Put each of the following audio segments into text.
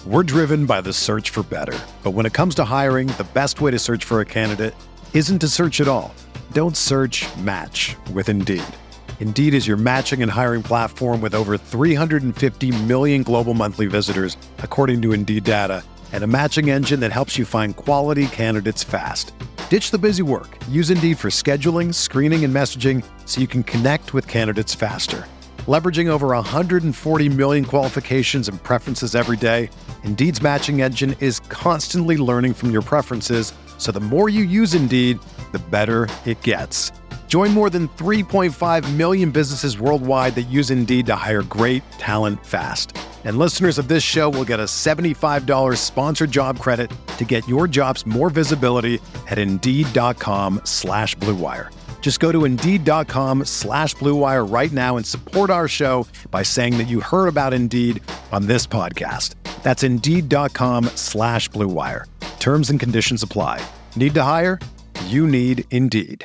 We're driven by the search for better. But when it comes to hiring, the best way to search for a candidate isn't to search at all. Don't search, match with Indeed. Indeed is your matching and hiring platform with over 350 million global monthly visitors, according to Indeed data, and a matching engine that helps you find quality candidates fast. Ditch the busy work. Use Indeed for scheduling, screening, and messaging so you can connect with candidates faster. Leveraging over 140 million qualifications and preferences every day, Indeed's matching engine is constantly learning from your preferences, so the more you use Indeed, the better it gets. Join more than 3.5 million businesses worldwide that use Indeed to hire great talent fast. And listeners of this show will get a $75 sponsored job credit to get your jobs more visibility at Indeed.com/Blue Wire. Just go to Indeed.com/Blue Wire right now and support our show by saying that you heard about Indeed on this podcast. That's Indeed.com/Blue Wire. Terms and conditions apply. Need to hire? You need Indeed.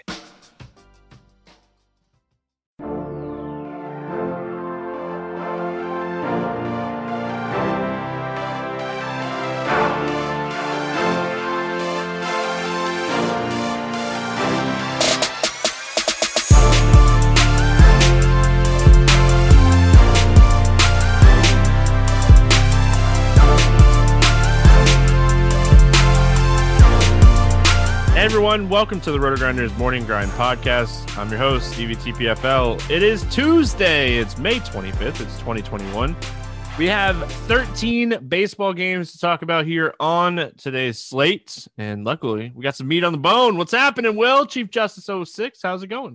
Hey everyone, welcome to the RotoGrinders Morning Grind Podcast. I'm your host, Stevie TPFL. It is Tuesday. It's May 25th. It's 2021. We have 13 baseball games to talk about here on today's slate. And luckily, we got some meat on the bone. What's happening, Will? Chief Justice 06, how's it going?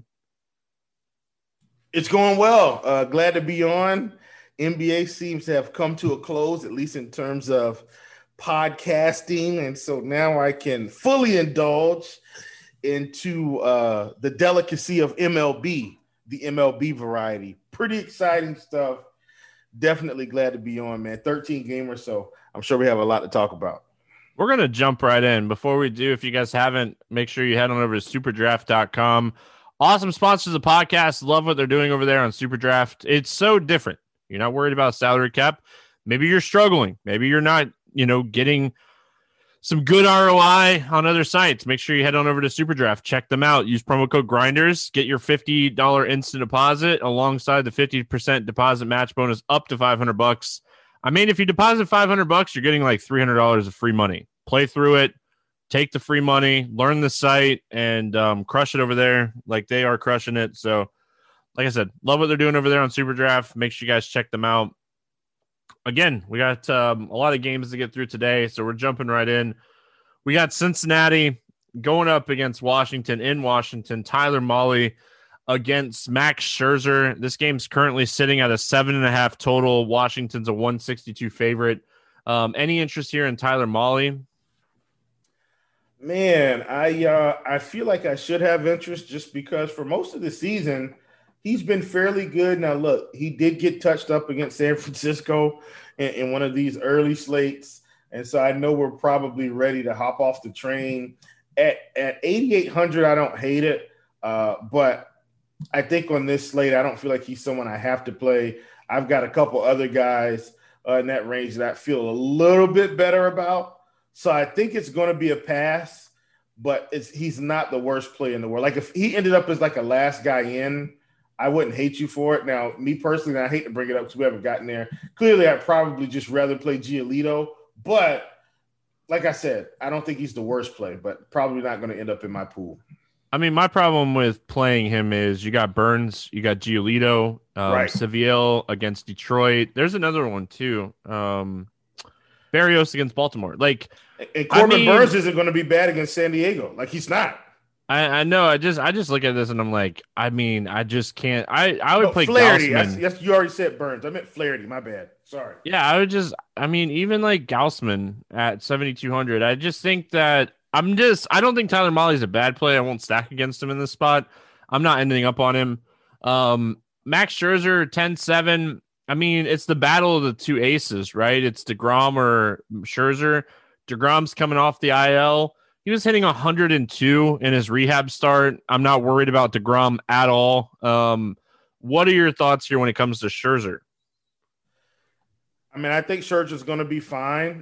It's going well. Glad to be on. NBA seems to have come to a close, at least in terms of podcasting, and so now I can fully indulge into the delicacy of MLB, the MLB variety. Pretty exciting stuff. Definitely glad to be on, man. 13 gamers, so I'm sure we have a lot to talk about. We're going to jump right in. Before we do, if you guys haven't, make sure you head on over to superdraft.com. Awesome sponsors of the podcast. Love what they're doing over there on Superdraft. It's so different. You're not worried about salary cap. Maybe you're struggling. Maybe you're not getting some good ROI on other sites. Make sure you head on over to Superdraft. Check them out. Use promo code Grinders. Get your $50 instant deposit alongside the 50% deposit match bonus up to $500. I mean, if you deposit $500, you're getting like $300 of free money. Play through it. Take the free money. Learn the site and crush it over there like they are crushing it. So, like I said, love what they're doing over there on Superdraft. Make sure you guys check them out. Again, we got a lot of games to get through today, so we're jumping right in. We got Cincinnati going up against Washington in Washington. Tyler Mahle against Max Scherzer. This game's currently sitting at a 7.5 total. Washington's a 162 favorite. Any interest here in Tyler Mahle? Man, I feel like I should have interest just because for most of the season, he's been fairly good. Now, look, he did get touched up against San Francisco in one of these early slates. And so I know we're probably ready to hop off the train. At 8,800, I don't hate it. But I think on this slate, I don't feel like he's someone I have to play. I've got a couple other guys in that range that I feel a little bit better about. So I think it's going to be a pass, but he's not the worst play in the world. Like if he ended up as like a last guy in, I wouldn't hate you for it. Now, me personally, I hate to bring it up because we haven't gotten there. Clearly, I'd probably just rather play Giolito. But like I said, I don't think he's the worst play, but probably not going to end up in my pool. I mean, my problem with playing him is you got Burns, you got Giolito, right. Seville against Detroit. There's another one, too. Barrios against Baltimore. And Corbin Burns isn't going to be bad against San Diego. Like, he's not. I know. I just look at this and I'm like, I mean, I just can't. I would play Flaherty. Gaussman. Yes, you already said Burns. I meant Flaherty. My bad. Sorry. Yeah, even like Gaussman at 7,200. I just think that I don't think Tyler Mahle's a bad play. I won't stack against him in this spot. I'm not ending up on him. Max Scherzer 10-7. I mean, it's the battle of the two aces, right? It's DeGrom or Scherzer. DeGrom's coming off the IL. He was hitting 102 in his rehab start. I'm not worried about DeGrom at all. What are your thoughts here when it comes to Scherzer? I mean, I think Scherzer's going to be fine.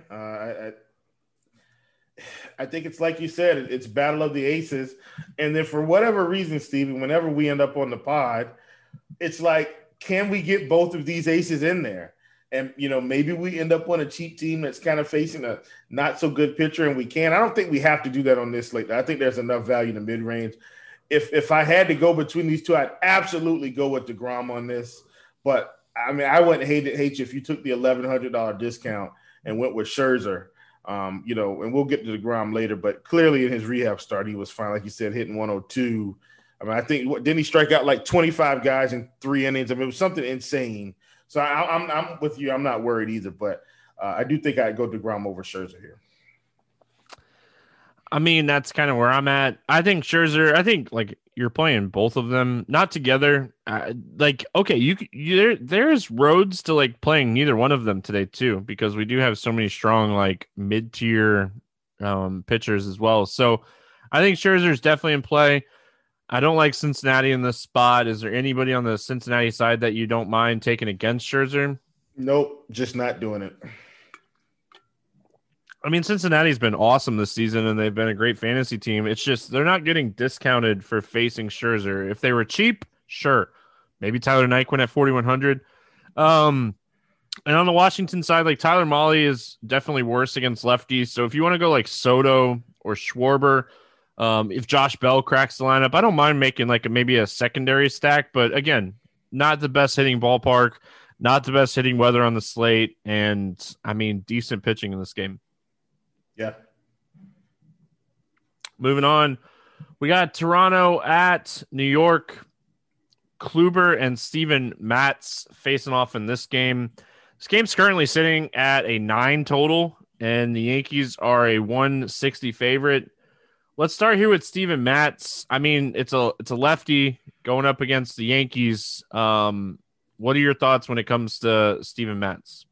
I think it's like you said, it's battle of the aces. And then for whatever reason, Steven, whenever we end up on the pod, it's like, can we get both of these aces in there? And, maybe we end up on a cheap team that's kind of facing a not so good pitcher, and we can. I don't think we have to do that on this slate. I think there's enough value in the mid-range. If I had to go between these two, I'd absolutely go with DeGrom on this. But, I mean, I wouldn't hate you if you took the $1,100 discount and went with Scherzer. And we'll get to DeGrom later, but clearly in his rehab start, he was fine. Like you said, hitting 102. I mean, I think didn't he strike out like 25 guys in 3 innings? I mean, it was something insane. So I'm with you. I'm not worried either, but I do think I'd go DeGrom over Scherzer here. I mean, that's kind of where I'm at. I think Scherzer. I think like you're playing both of them not together. Okay, there's roads to like playing neither one of them today too, because we do have so many strong like mid-tier pitchers as well. So I think Scherzer's definitely in play. I don't like Cincinnati in this spot. Is there anybody on the Cincinnati side that you don't mind taking against Scherzer? Nope, just not doing it. I mean, Cincinnati's been awesome this season, and they've been a great fantasy team. It's just they're not getting discounted for facing Scherzer. If they were cheap, sure. Maybe Tyler Naquin at 4,100. And on the Washington side, like Tyler Mahle is definitely worse against lefties. So if you want to go like Soto or Schwarber, if Josh Bell cracks the lineup, I don't mind making like maybe a secondary stack. But again, not the best hitting ballpark, not the best hitting weather on the slate, and I mean decent pitching in this game. Yeah. Moving on, we got Toronto at New York. Kluber and Steven Matz facing off in this game. This game's currently sitting at a 9 total, and the Yankees are a 160 favorite. Let's start here with Steven Matz. I mean, it's a lefty going up against the Yankees. What are your thoughts when it comes to Steven Matz?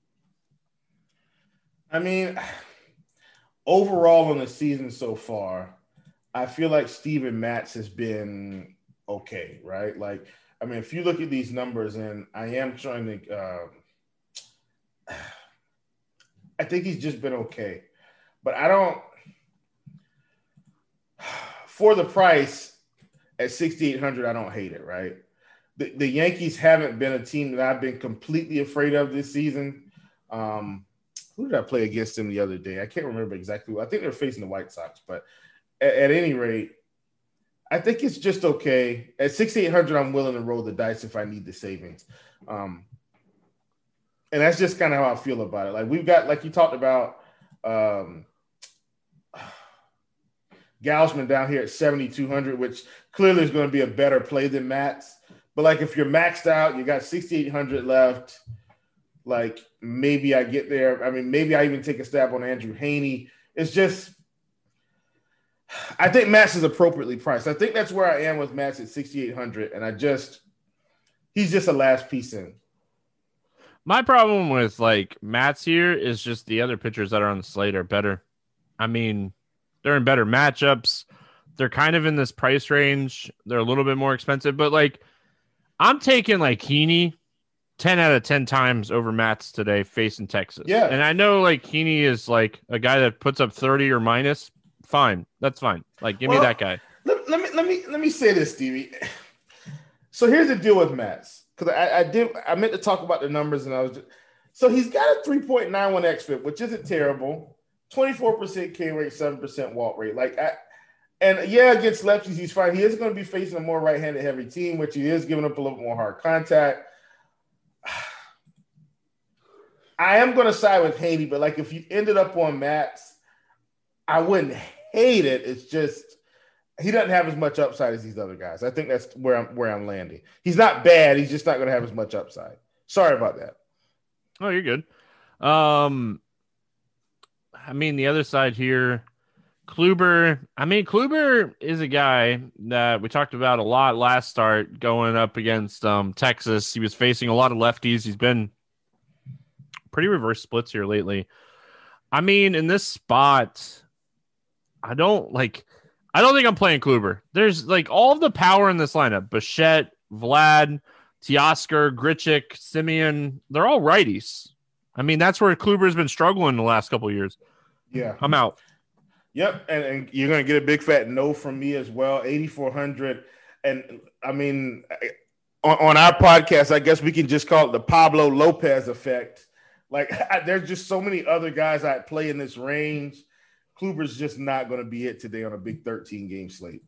I mean, overall in the season so far, I feel like Steven Matz has been okay, right? Like, I mean, if you look at these numbers, and I am trying to I think he's just been okay. But I don't – for the price at 6,800, I don't hate it, right? The Yankees haven't been a team that I've been completely afraid of this season. Who did I play against them the other day? I can't remember exactly. I think they're facing the White Sox. But at any rate, I think it's just okay. At 6,800, I'm willing to roll the dice if I need the savings. And that's just kind of how I feel about it. Like we've got, like you talked about, Gausman down here at 7,200, which clearly is going to be a better play than Matz. But like if you're maxed out, you got 6,800 left. Like maybe I get there. I mean, maybe I even take a stab on Andrew Heaney. It's just, I think Matz is appropriately priced. I think that's where I am with Matz at 6,800, and he's just a last piece in. My problem with like Matz here is just the other pitchers that are on the slate are better. I mean, they're in better matchups. They're kind of in this price range. They're a little bit more expensive, but like I'm taking like Heaney 10 out of 10 times over Matz today facing Texas. Yeah. And I know like Heaney is like a guy that puts up 30 or minus. Fine. That's fine. Like give me that guy. Let me say this, Stevie. So here's the deal with Matz. Because I meant to talk about the numbers, and so he's got a 3.91 xFIP, which isn't terrible. 24% K rate, 7% walk rate. Against lefties he's fine. He is going to be facing a more right-handed heavy team, which he is giving up a little bit more hard contact. I am going to side with Heaney, but like if you ended up on Matz, I wouldn't hate it. It's just he doesn't have as much upside as these other guys. I think that's where I'm landing. He's not bad. He's just not going to have as much upside. Sorry about that. Oh, you're good. I mean, the other side here, Kluber. I mean, Kluber is a guy that we talked about a lot last start going up against Texas. He was facing a lot of lefties. He's been pretty reverse splits here lately. I mean, in this spot, I don't think I'm playing Kluber. There's like all of the power in this lineup. Bichette, Vlad, Teoscar, Grichuk, Simeon, they're all righties. I mean, that's where Kluber's been struggling the last couple of years. Yeah. I'm out. Yep, and you're going to get a big fat no from me as well, 8,400. And, I mean, on our podcast, I guess we can just call it the Pablo Lopez effect. Like, there's just so many other guys I'd play in this range. Kluber's just not going to be it today on a big 13-game slate.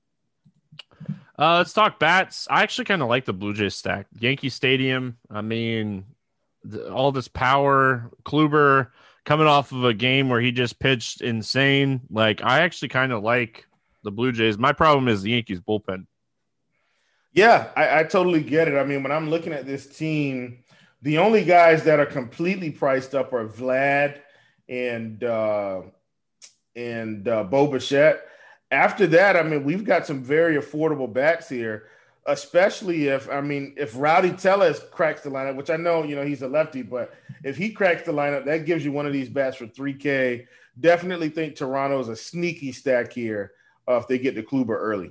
Let's talk bats. I actually kind of like the Blue Jays stack. Yankee Stadium, I mean, all this power. Kluber coming off of a game where he just pitched insane. Like, I actually kind of like the Blue Jays. My problem is the Yankees bullpen. Yeah, I totally get it. I mean, when I'm looking at this team, the only guys that are completely priced up are Vlad and Bo Bichette. After that, I mean, we've got some very affordable bats here, especially if Rowdy Tellez cracks the lineup, which I know, he's a lefty, but if he cracks the lineup, that gives you one of these bats for $3K. Definitely think Toronto's a sneaky stack here if they get to Kluber early.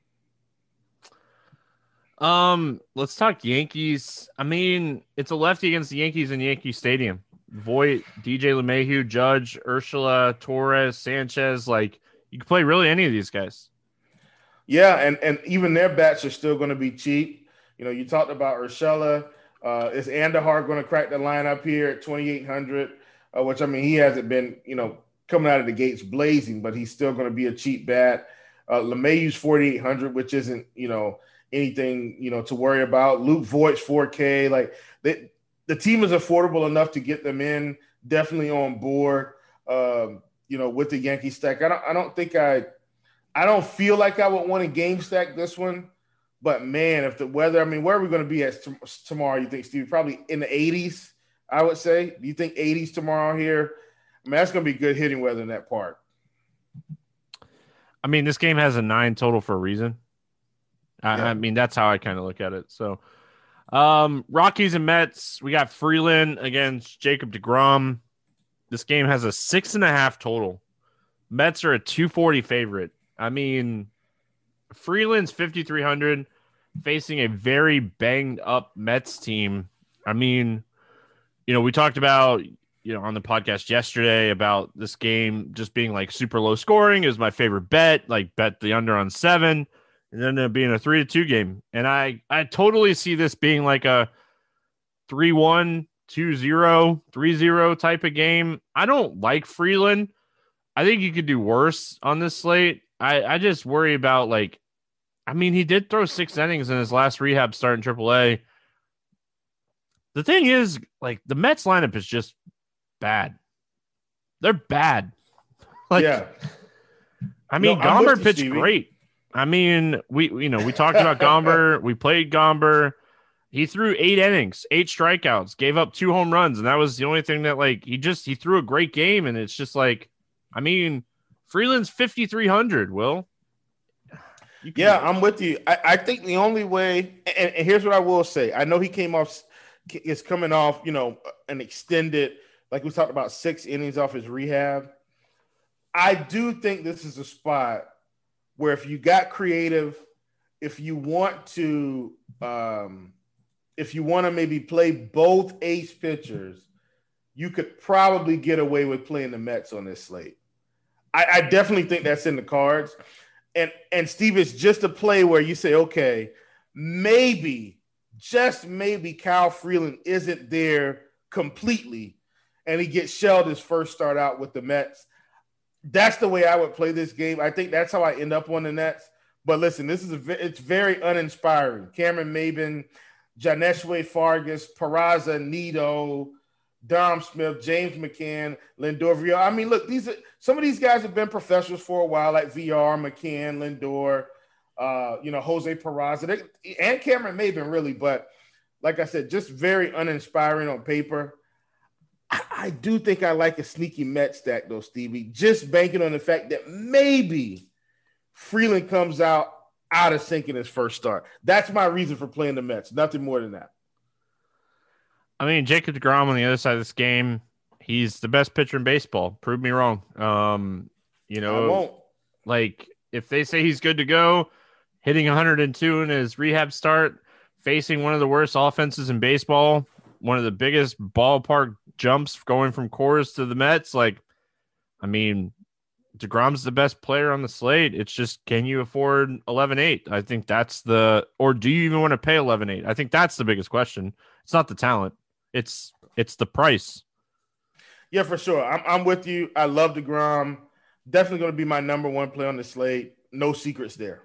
Let's talk Yankees. I mean, it's a lefty against the Yankees in Yankee Stadium. Voit, DJ LeMahieu, Judge, Urshela, Torres, Sanchez. Like, you can play really any of these guys. Yeah, and even their bats are still going to be cheap. You talked about Urshela. Is Andahar going to crack the lineup here at 2,800? Which, I mean, he hasn't been, coming out of the gates blazing, but he's still going to be a cheap bat. LeMahieu's 4,800, which isn't, anything, to worry about. Luke Voigt's 4K. Like, the team is affordable enough to get them in. Definitely on board, with the Yankee stack. I don't feel like I would want to game stack this one. But, man, if the weather – I mean, where are we going to be at tomorrow, you think, Steve? Probably in the 80s, I would say. Do you think 80s tomorrow here? I mean, that's going to be good hitting weather in that park. I mean, this game has a 9 total for a reason. I mean, that's how I kind of look at it. So, Rockies and Mets, we got Freeland against Jacob deGrom. This game has a 6.5 total. Mets are a 240 favorite. I mean, Freeland's 5,300 facing a very banged up Mets team. I mean, we talked about, on the podcast yesterday about this game just being like super low scoring. It was my favorite bet, like bet the under on 7. And then it being a 3-2 game. And I totally see this being like a 3-1, 2-0, 3-0 type of game. I don't like Freeland. I think you could do worse on this slate. I just worry about, like, I mean, he did throw 6 innings in his last rehab start in AAA. The thing is, like, the Mets lineup is just bad. They're bad. Like, yeah. I mean, Gomber pitched great. I mean, we talked about Gomber. We played Gomber. He threw 8 innings, 8 strikeouts, gave up 2 home runs, and that was the only thing that, like, he threw a great game, and it's just like, I mean, Freeland's 5,300, Will. Yeah, I'm with you. I think the only way, and here's what I will say. I know he is coming off, an extended, like we talked about, 6 innings off his rehab. I do think this is a spot where if you got creative, if you want to maybe play both ace pitchers, you could probably get away with playing the Mets on this slate. I definitely think that's in the cards. And Steve, it's just a play where you say, okay, maybe, just maybe Kyle Freeland isn't there completely and he gets shelled his first start out with the Mets. That's the way I would play this game. I think that's how I end up on the Nets. But listen, it's very uninspiring. Cameron Maybin, Janeshway Fargas, Peraza, Nido, Dom Smith, James McCann, Lindor, VR. I mean, look, some of these guys have been professionals for a while, like VR, McCann, Lindor, Jose Peraza, and Cameron Maybin, really. But like I said, just very uninspiring on paper. I do think I like a sneaky Met stack, though, Stevie, just banking on the fact that maybe Freeland comes out of sync in his first start. That's my reason for playing the Mets. Nothing more than that. I mean, Jacob deGrom on the other side of this game, he's the best pitcher in baseball. Prove me wrong. I won't. Like, if they say he's good to go, hitting 102 in his rehab start, facing one of the worst offenses in baseball, one of the biggest ballpark jumps going from Coors to the Mets. Like, I mean, DeGrom's the best player on the slate. It's just, can you afford 11.8? I think that's or do you even want to pay 11.8? I think that's the biggest question. It's not the talent. It's the price. Yeah, for sure. I'm with you. I love DeGrom. Definitely going to be my number one play on the slate. No secrets there.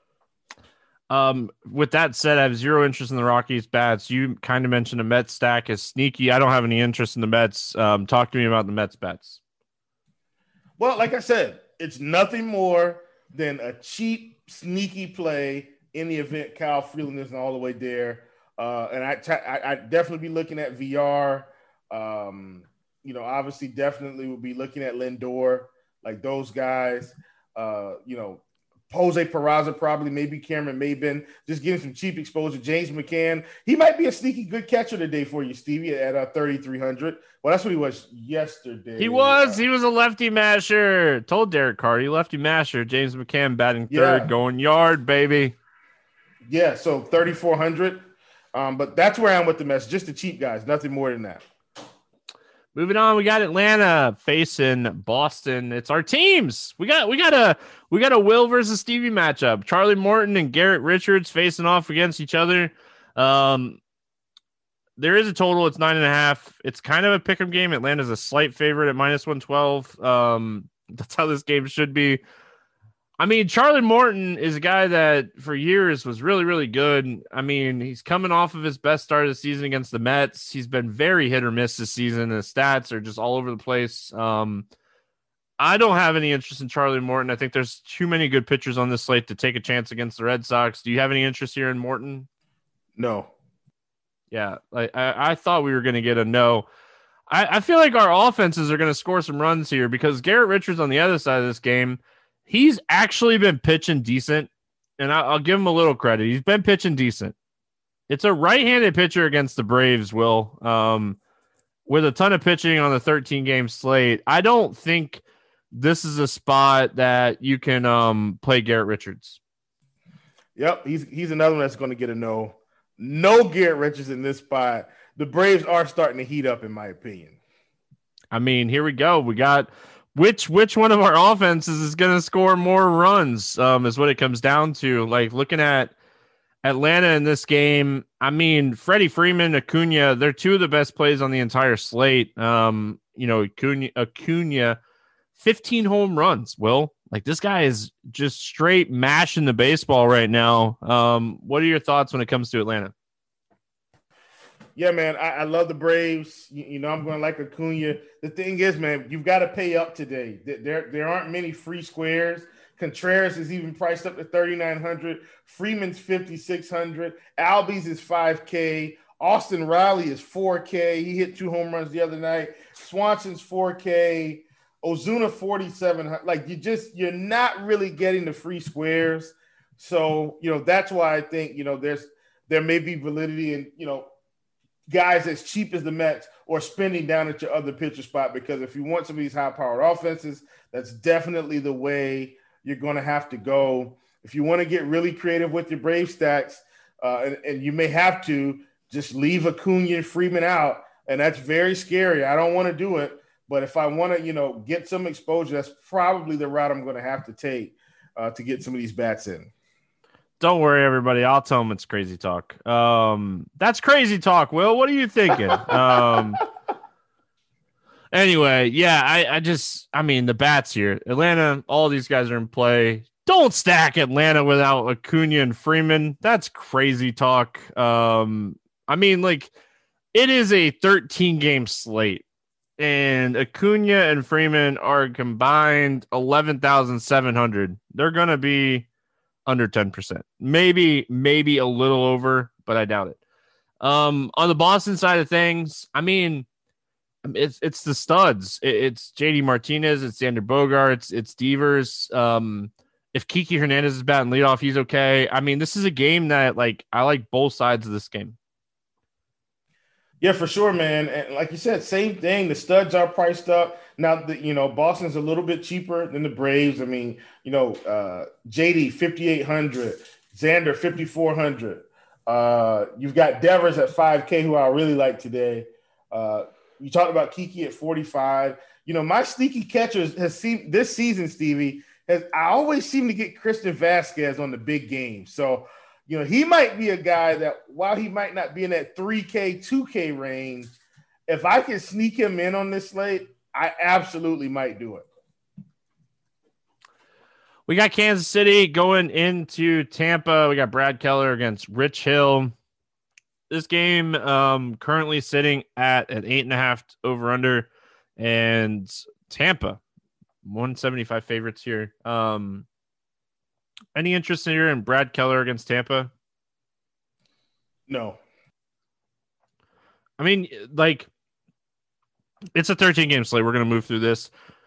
With that said, I have zero interest in the Rockies bats. You kind of mentioned a Mets stack as sneaky. I don't have any interest in the Mets. Talk to me about the Mets bats. Well, like I said, it's nothing more than a cheap, sneaky play in the event Kyle Freeland isn't all the way there. And I definitely be looking at VR. Obviously, definitely will be looking at Lindor, like those guys. Jose Peraza, probably, maybe Cameron Maybin, just getting some cheap exposure. James McCann, he might be a sneaky good catcher today for you, Stevie, at 3,300. Well, that's what he was yesterday. He was a lefty masher. Told Derek Carr, he lefty masher. James McCann batting third, going yard, baby. Yeah, so 3,400. But that's where I'm with the Mets. Just the cheap guys, nothing more than that. Moving on, we got Atlanta facing Boston. It's our teams. We got a Will versus Stevie matchup. Charlie Morton and Garrett Richards facing off against each other. There is a total. It's 9.5. It's kind of a pick'em game. Atlanta's a slight favorite at -112. That's how this game should be. I mean, Charlie Morton is a guy that for years was really, really good. I mean, he's coming off of his best start of the season against the Mets. He's been very hit or miss this season. His stats are just all over the place. I don't have any interest in Charlie Morton. I think there's too many good pitchers on this slate to take a chance against the Red Sox. Do you have any interest here in Morton? No. Yeah, I thought we were going to get a no. I feel like our offenses are going to score some runs here because Garrett Richards on the other side of this game, he's actually been pitching decent, and I'll give him a little credit. He's been pitching decent. It's a right-handed pitcher against the Braves, Will, with a ton of pitching on the 13-game slate. I don't think this is a spot that you can play Garrett Richards. Yep, he's another one that's going to get a no. No Garrett Richards in this spot. The Braves are starting to heat up, in my opinion. I mean, here we go. We got which one of our offenses is going to score more runs is what it comes down to. Like, looking at Atlanta in this game, I mean, Freddie Freeman, Acuna, they're two of the best plays on the entire slate. Acuna, 15 home runs, Will. Like, this guy is just straight mashing the baseball right now. What are your thoughts when it comes to Atlanta? Yeah, man, I love the Braves. I'm going to like Acuna. The thing is, man, you've got to pay up today. There aren't many free squares. Contreras is even priced up to 3,900. Freeman's 5,600. Albies is 5K. Austin Riley is 4K. He hit 2 home runs the other night. Swanson's 4K. Ozuna 4,700. Like, you're not really getting the free squares. So, that's why I think, there may be validity in, guys as cheap as the Mets or spending down at your other pitcher spot, because if you want some of these high-powered offenses, that's definitely the way you're going to have to go. If you want to get really creative with your Brave stacks, and you may have to just leave Acuna and Freeman out, and that's very scary. I don't want to do it, but if I want to, get some exposure, that's probably the route I'm going to have to take to get some of these bats in. Don't worry, everybody. I'll tell them it's crazy talk. That's crazy talk, Will. What are you thinking? Anyway, yeah, I mean, the bats here. Atlanta, all these guys are in play. Don't stack Atlanta without Acuna and Freeman. That's crazy talk. I mean, like, it is a 13-game slate, and Acuna and Freeman are combined 11,700. They're going to be under 10%, maybe a little over, but I doubt it. On the Boston side of things, I mean, it's the studs. It's JD Martinez, it's Xander Bogaerts, it's Devers. If Kiki Hernandez is batting leadoff, he's okay. I mean, this is a game that, like, I like both sides of this game. Yeah, for sure, man. And like you said, same thing. The studs are priced up. Now, Boston's a little bit cheaper than the Braves. I mean, JD, 5,800. Xander, 5,400. You've got Devers at 5K, who I really like today. You talked about Kiki at 45. My sneaky catchers has seen this season, Stevie, I always seem to get Christian Vasquez on the big game. So, he might be a guy that while he might not be in that 3K, 2K range, if I can sneak him in on this slate, I absolutely might do it. We got Kansas City going into Tampa. We got Brad Keller against Rich Hill. This game currently sitting at an 8.5 over under, and Tampa 175 favorites here. Any interest here in Brad Keller against Tampa? No. I mean, like, it's a 13-game slate. We're going to move through this.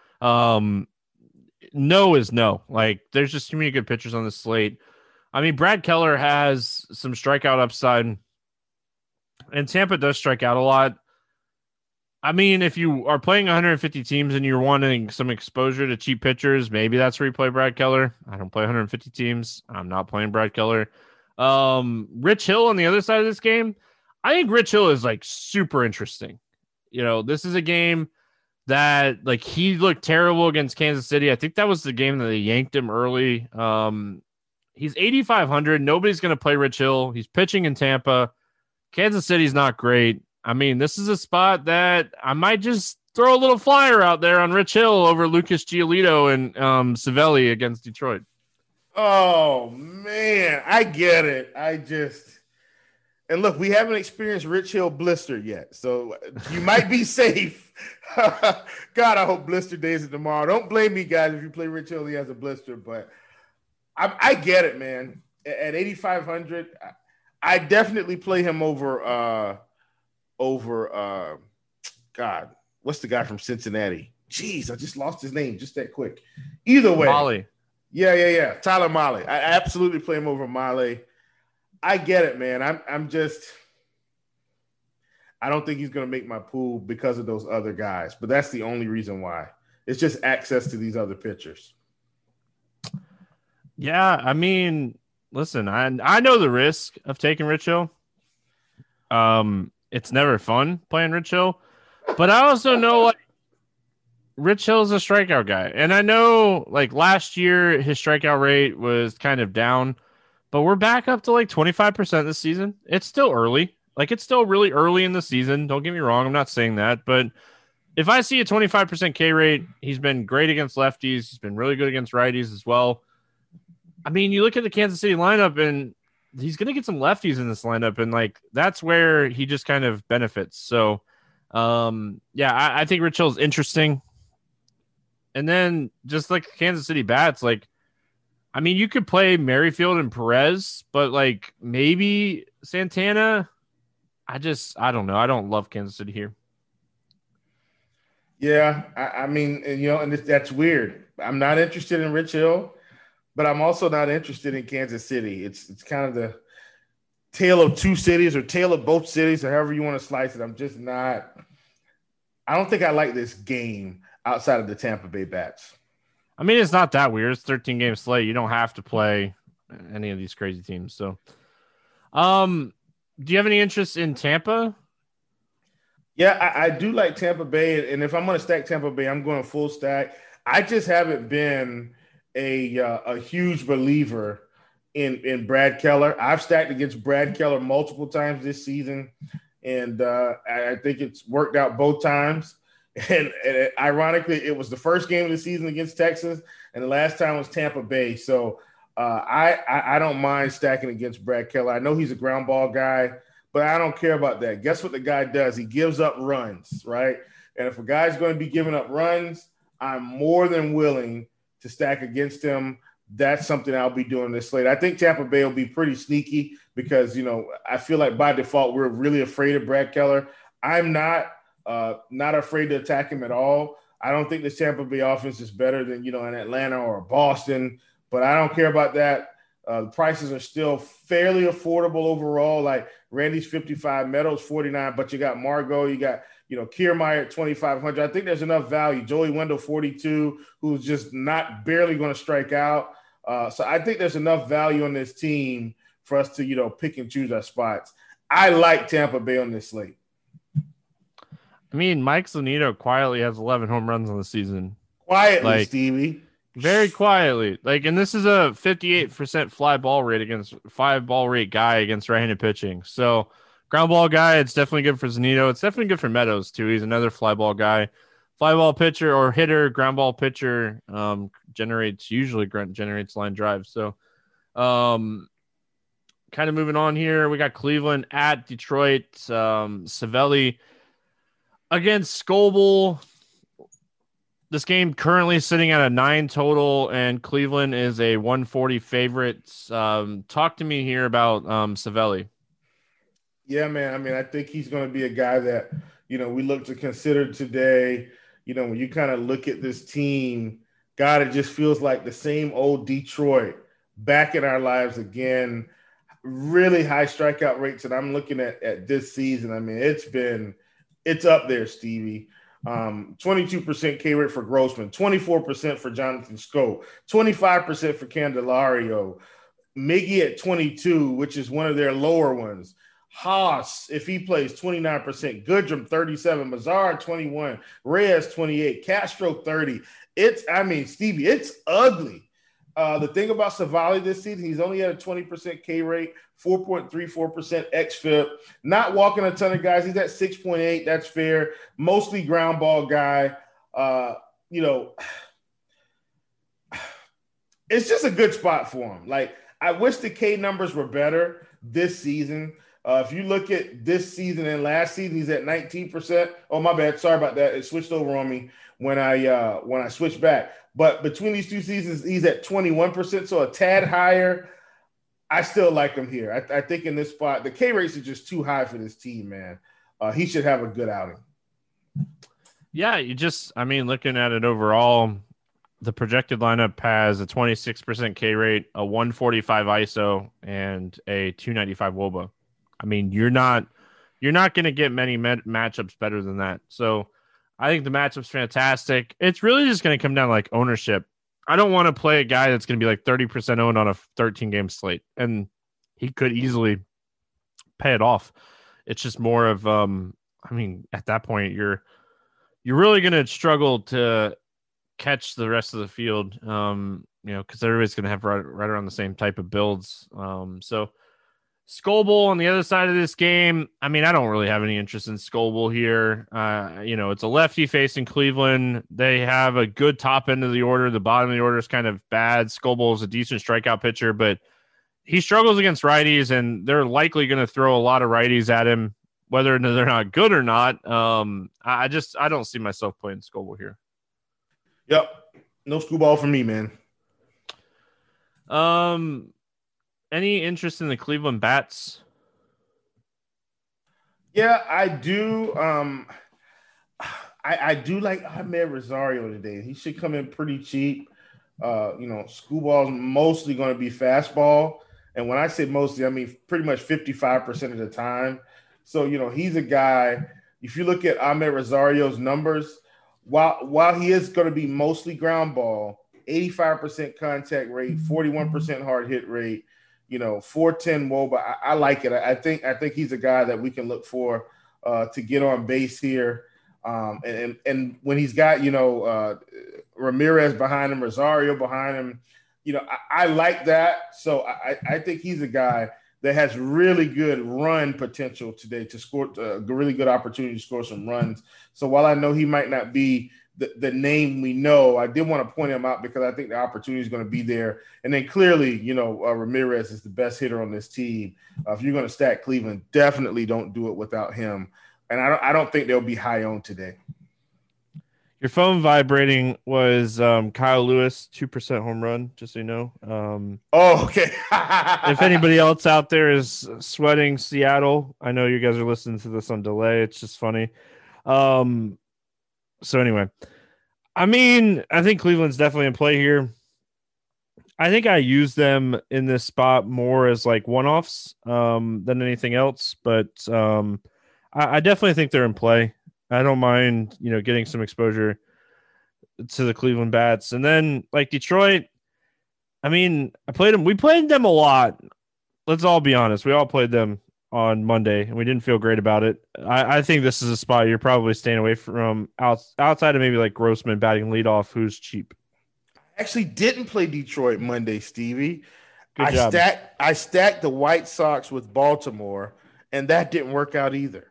No is no. Like, there's just too many good pitchers on this slate. I mean, Brad Keller has some strikeout upside, and Tampa does strike out a lot. I mean, if you are playing 150 teams and you're wanting some exposure to cheap pitchers, maybe that's where you play Brad Keller. I don't play 150 teams. I'm not playing Brad Keller. Rich Hill on the other side of this game, I think Rich Hill is like super interesting. This is a game that like he looked terrible against Kansas City. I think that was the game that they yanked him early. He's 8,500. Nobody's going to play Rich Hill. He's pitching in Tampa. Kansas City's not great. I mean, this is a spot that I might just throw a little flyer out there on Rich Hill over Lucas Giolito and Savelli against Detroit. Oh, man. I get it. And look, we haven't experienced Rich Hill blister yet, so you might be safe. God, I hope blister days are tomorrow. Don't blame me, guys, if you play Rich Hill, he has a blister, but I get it, man. At 8,500, I definitely play him over God, what's the guy from Cincinnati? Jeez, I just lost his name just that quick. Either way. Molly. Yeah. Tyler Molly. I absolutely play him over Molly. I get it, man. I don't think he's going to make my pool because of those other guys, but that's the only reason why. It's just access to these other pitchers. Yeah, I mean, listen, I know the risk of taking Rich Hill. It's never fun playing Rich Hill, but I also know like Rich Hill's a strikeout guy, and I know like last year his strikeout rate was kind of down, but we're back up to like 25% this season. It's still early, like it's still really early in the season. Don't get me wrong, I'm not saying that, but if I see a 25% K rate, he's been great against lefties. He's been really good against righties as well. I mean, you look at the Kansas City lineup and he's going to get some lefties in this lineup, and like that's where he just kind of benefits. So, I think Rich Hill's interesting. And then just like Kansas City bats, like, I mean, you could play Merrifield and Perez, but like maybe Santana. I don't know. I don't love Kansas City here. Yeah, I mean, and that's weird. I'm not interested in Rich Hill, but I'm also not interested in Kansas City. It's kind of the tale of two cities or tale of both cities, or however you want to slice it. I'm just not – I don't think I like this game outside of the Tampa Bay bats. I mean, it's not that weird. It's 13-game slate. You don't have to play any of these crazy teams. So, do you have any interest in Tampa? Yeah, I do like Tampa Bay, and if I'm going to stack Tampa Bay, I'm going full stack. I just haven't been a huge believer in Brad Keller. I've stacked against Brad Keller multiple times this season, and I think it's worked out both times. And ironically, it was the first game of the season against Texas, and the last time was Tampa Bay. So I don't mind stacking against Brad Keller. I know he's a ground ball guy, but I don't care about that. Guess what the guy does? He gives up runs, right? And if a guy's going to be giving up runs, I'm more than willing to stack against him. That's something I'll be doing this slate. I think Tampa Bay will be pretty sneaky because, I feel like by default, we're really afraid of Brad Keller. I'm not afraid to attack him at all. I don't think the Tampa Bay offense is better than, an Atlanta or a Boston, but I don't care about that. The prices are still fairly affordable overall. Like Randy's 55, Meadows 49, but you got Margot, you got, Kiermaier at 2,500. I think there's enough value. Joey Wendell 42, who's just barely going to strike out. So I think there's enough value on this team for us to, pick and choose our spots. I like Tampa Bay on this slate. I I mean, Mike Zunino quietly has 11 home runs on the season. Quietly, Stevie. Very quietly. And this is a 58% fly ball rate guy against right-handed pitching. So ground ball guy, it's definitely good for Zunino. It's definitely good for Meadows too. He's another fly ball guy. Fly ball pitcher or hitter, ground ball pitcher usually generates line drives. So kind of moving on here. We got Cleveland at Detroit. Savelli against Scoble. This game currently sitting at a 9 total, and Cleveland is a 140 favorite. Talk to me here about Savelli. Yeah, man. I mean, I think he's going to be a guy that, we look to consider today. When you kind of look at this team, God, it just feels like the same old Detroit back in our lives again. Really high strikeout rates that I'm looking at this season. I mean, it's up there, Stevie. 22% K rate for Grossman, 24% for Jonathan Schoop, 25% for Candelario, Miggy at 22, which is one of their lower ones. Haas, if he plays, 29%, Goodrum 37, Mazar 21, Reyes 28, Castro 30. Stevie, it's ugly. The thing about Savali this season, he's only at a 20% K rate, 4.34% xFIP, not walking a ton of guys. He's at 6.8. That's fair. Mostly ground ball guy. It's just a good spot for him. I wish the K numbers were better this season. If you look at this season and last season, he's at 19%. Oh, my bad. Sorry about that. It switched over on me when I switched back. But between these two seasons, he's at 21%, so a tad higher. I still like him here. I think in this spot, the K rates are just too high for this team, man. He should have a good outing. Yeah, looking at it overall, the projected lineup has a 26% K rate, a 145 ISO, and a 295 WOBA. I mean, you're not going to get many matchups better than that. So I think the matchup's fantastic. It's really just going to come down to ownership. I don't want to play a guy that's going to be 30% owned on a 13-game slate, and he could easily pay it off. It's just more of, at that point, you're really going to struggle to catch the rest of the field, because everybody's going to have right around the same type of builds. So Scoble on the other side of this game, I don't really have any interest in Scoble here. It's a lefty facing Cleveland. They have a good top end of the order. The bottom of the order is kind of bad. Scoble is a decent strikeout pitcher, but he struggles against righties, and they're likely going to throw a lot of righties at him, whether they're not good or not. I don't see myself playing Scoble here. Yep. No Scooball for me, man. Any interest in the Cleveland Bats? Yeah, I do. I do like Ahmed Rosario today. He should come in pretty cheap. Scooball's mostly going to be fastball. And when I say mostly, I mean pretty much 55% of the time. So, he's a guy, if you look at Ahmed Rosario's numbers, while he is going to be mostly ground ball, 85% contact rate, 41% hard hit rate, 410 WOBA. I like it. I think he's a guy that we can look for to get on base here. And when he's got, Ramirez behind him, Rosario behind him, I like that. So I think he's a guy that has really good run potential today to score a really good opportunity to score some runs. So while I know he might not be the name we know, I did want to point him out because I think the opportunity is going to be there. And then clearly, Ramirez is the best hitter on this team. If you're going to stack Cleveland, definitely don't do it without him. And I don't think they'll be high owned today. Your phone vibrating was Kyle Lewis, 2% home run, just so you know. Okay. If anybody else out there is sweating Seattle, I know you guys are listening to this on delay. It's just funny. So anyway, I think Cleveland's definitely in play here. I think I use them in this spot more as one-offs than anything else, but I definitely think they're in play. I don't mind, getting some exposure to the Cleveland Bats. And then Detroit, I played them. We played them a lot. Let's all be honest. We all played them on Monday, and we didn't feel great about it. I think this is a spot you're probably staying away from outside of maybe like Grossman batting leadoff, who's cheap. Actually didn't play Detroit Monday, Stevie. Good job. I stacked the White Sox with Baltimore, and that didn't work out either.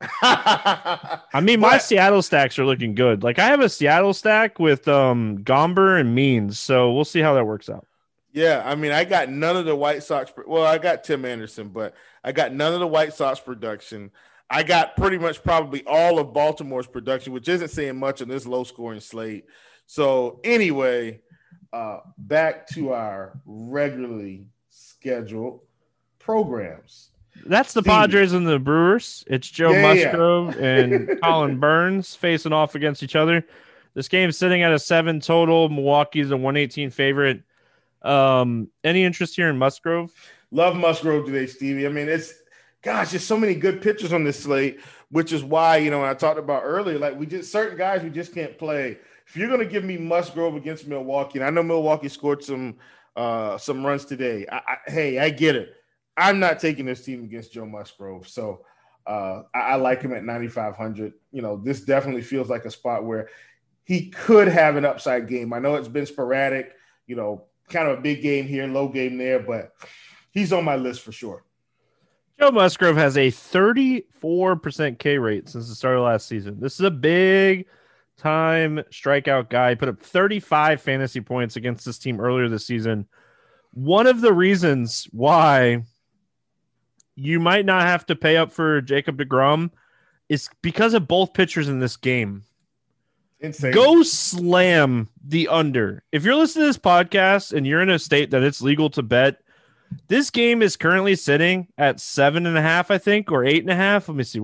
I mean, my Seattle stacks are looking good. Like I have a Seattle stack with Gomber and Means, so we'll see how that works out. Yeah, I mean, I got none of the White Sox. Well, I got Tim Anderson, but I got none of the White Sox production. I got pretty much probably all of Baltimore's production, which isn't saying much on this low-scoring slate. So anyway, back to our regularly scheduled programs. That's the Padres and the Brewers. It's Joe Musgrove and Colin Burns facing off against each other. This game's sitting at a 7 total. Milwaukee's a 118 favorite. Any interest here in Musgrove? Love Musgrove today, Stevie. I mean, there's so many good pitchers on this slate, which is why, when I talked about earlier, like certain guys we just can't play. If you're going to give me Musgrove against Milwaukee, and I know Milwaukee scored some runs today. I get it. I'm not taking this team against Joe Musgrove. So I like him at 9,500. This definitely feels like a spot where he could have an upside game. I know it's been sporadic, kind of a big game here, low game there, but he's on my list for sure. Joe Musgrove has a 34% K rate since the start of last season. This is a big time strikeout guy. He put up 35 fantasy points against this team earlier this season. One of the reasons why you might not have to pay up for Jacob deGrom is because of both pitchers in this game. Insane. Go slam the under. If you're listening to this podcast and you're in a state that it's legal to bet, this game is currently sitting at 7.5, I think, or 8.5. Let me see.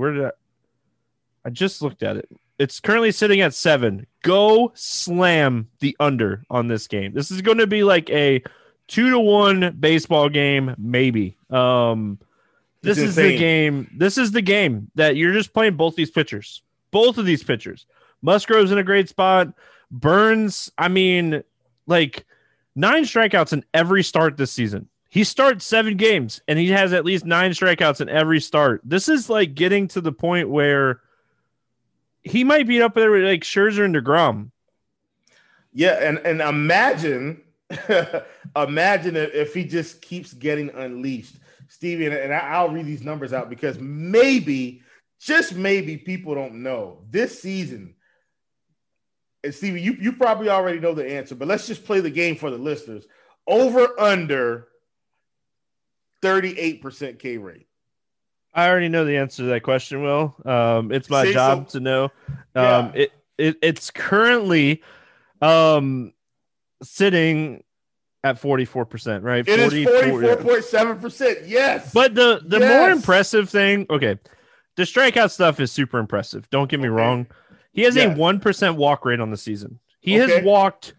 I just looked at it. It's currently sitting at 7. Go slam the under on this game. This is going to be like a 2-1 baseball game, maybe. This is the game. This is the game that you're just playing both these pitchers. Both of these pitchers. Musgrove's in a great spot. Burns, 9 strikeouts in every start this season. He starts 7 games, and he has at least 9 strikeouts in every start. This is like getting to the point where he might be up there with like Scherzer and DeGrom. Yeah, and imagine if he just keeps getting unleashed, Stevie. And I'll read these numbers out because maybe, just maybe, people don't know this season. And Stevie, you probably already know the answer, but let's just play the game for the listeners. Over under 38% K rate. I already know the answer to that question, Will. It's my job to know. It's currently sitting at 44%, right? It is 44.7%. Yes. But the more impressive thing, okay, the strikeout stuff is super impressive. Don't get me wrong. He has a 1% walk rate on the season. He has walked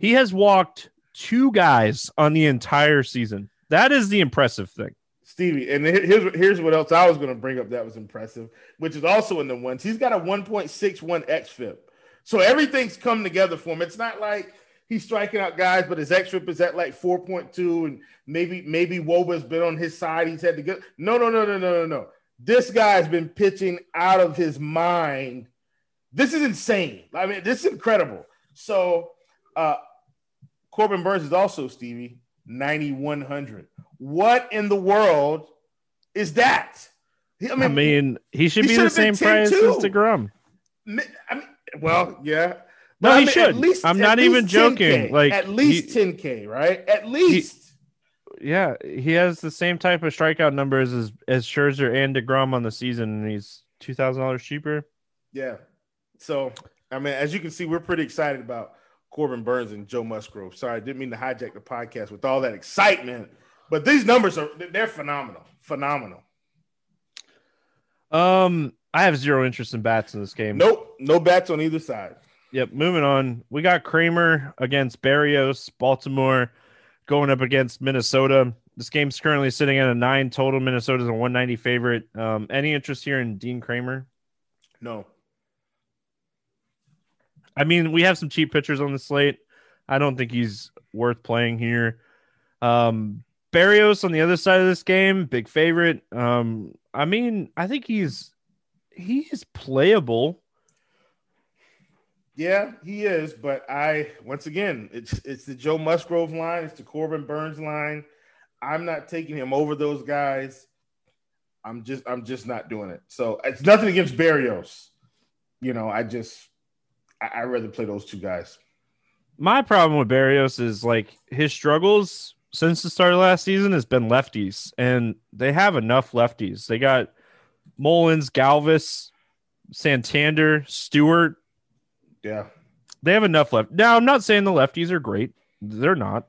2 guys on the entire season. That is the impressive thing. Stevie, and here's what else I was going to bring up that was impressive, which is also in the ones. He's got a 1.61 xFIP. So everything's come together for him. It's not like he's striking out guys, but his xFIP is at like 4.2, and maybe Woba's been on his side. He's had to go. No. This guy's been pitching out of his mind. This is insane. I mean, this is incredible. So Corbin Burns is also, Stevie, 9,100. What in the world is that? He should be the same price as DeGrom. Yeah. No, he should. I'm not even joking. 10K, like at least 10K, right? At least. He has the same type of strikeout numbers as Scherzer and DeGrom on the season, and he's $2,000 cheaper. Yeah. So, as you can see, we're pretty excited about Corbin Burns and Joe Musgrove. Sorry, I didn't mean to hijack the podcast with all that excitement, but these numbers they're phenomenal. Phenomenal. I have zero interest in bats in this game. Nope, no bats on either side. Yep, moving on. We got Kramer against Barrios, Baltimore, going up against Minnesota. This game's currently sitting at a 9 total. Minnesota's a 190 favorite. Any interest here in Dean Kramer? No. We have some cheap pitchers on the slate. I don't think he's worth playing here. Barrios on the other side of this game, big favorite. I mean, I think he is playable. Yeah, he is, but once again, it's the Joe Musgrove line, it's the Corbin Burns line. I'm not taking him over those guys. I'm just not doing it. So it's nothing against Barrios. I rather play those two guys. My problem with Barrios is like his struggles since the start of last season has been lefties, and they have enough lefties. They got Mullins, Galvis, Santander, Stewart. Yeah. They have enough left. Now, I'm not saying the lefties are great. They're not.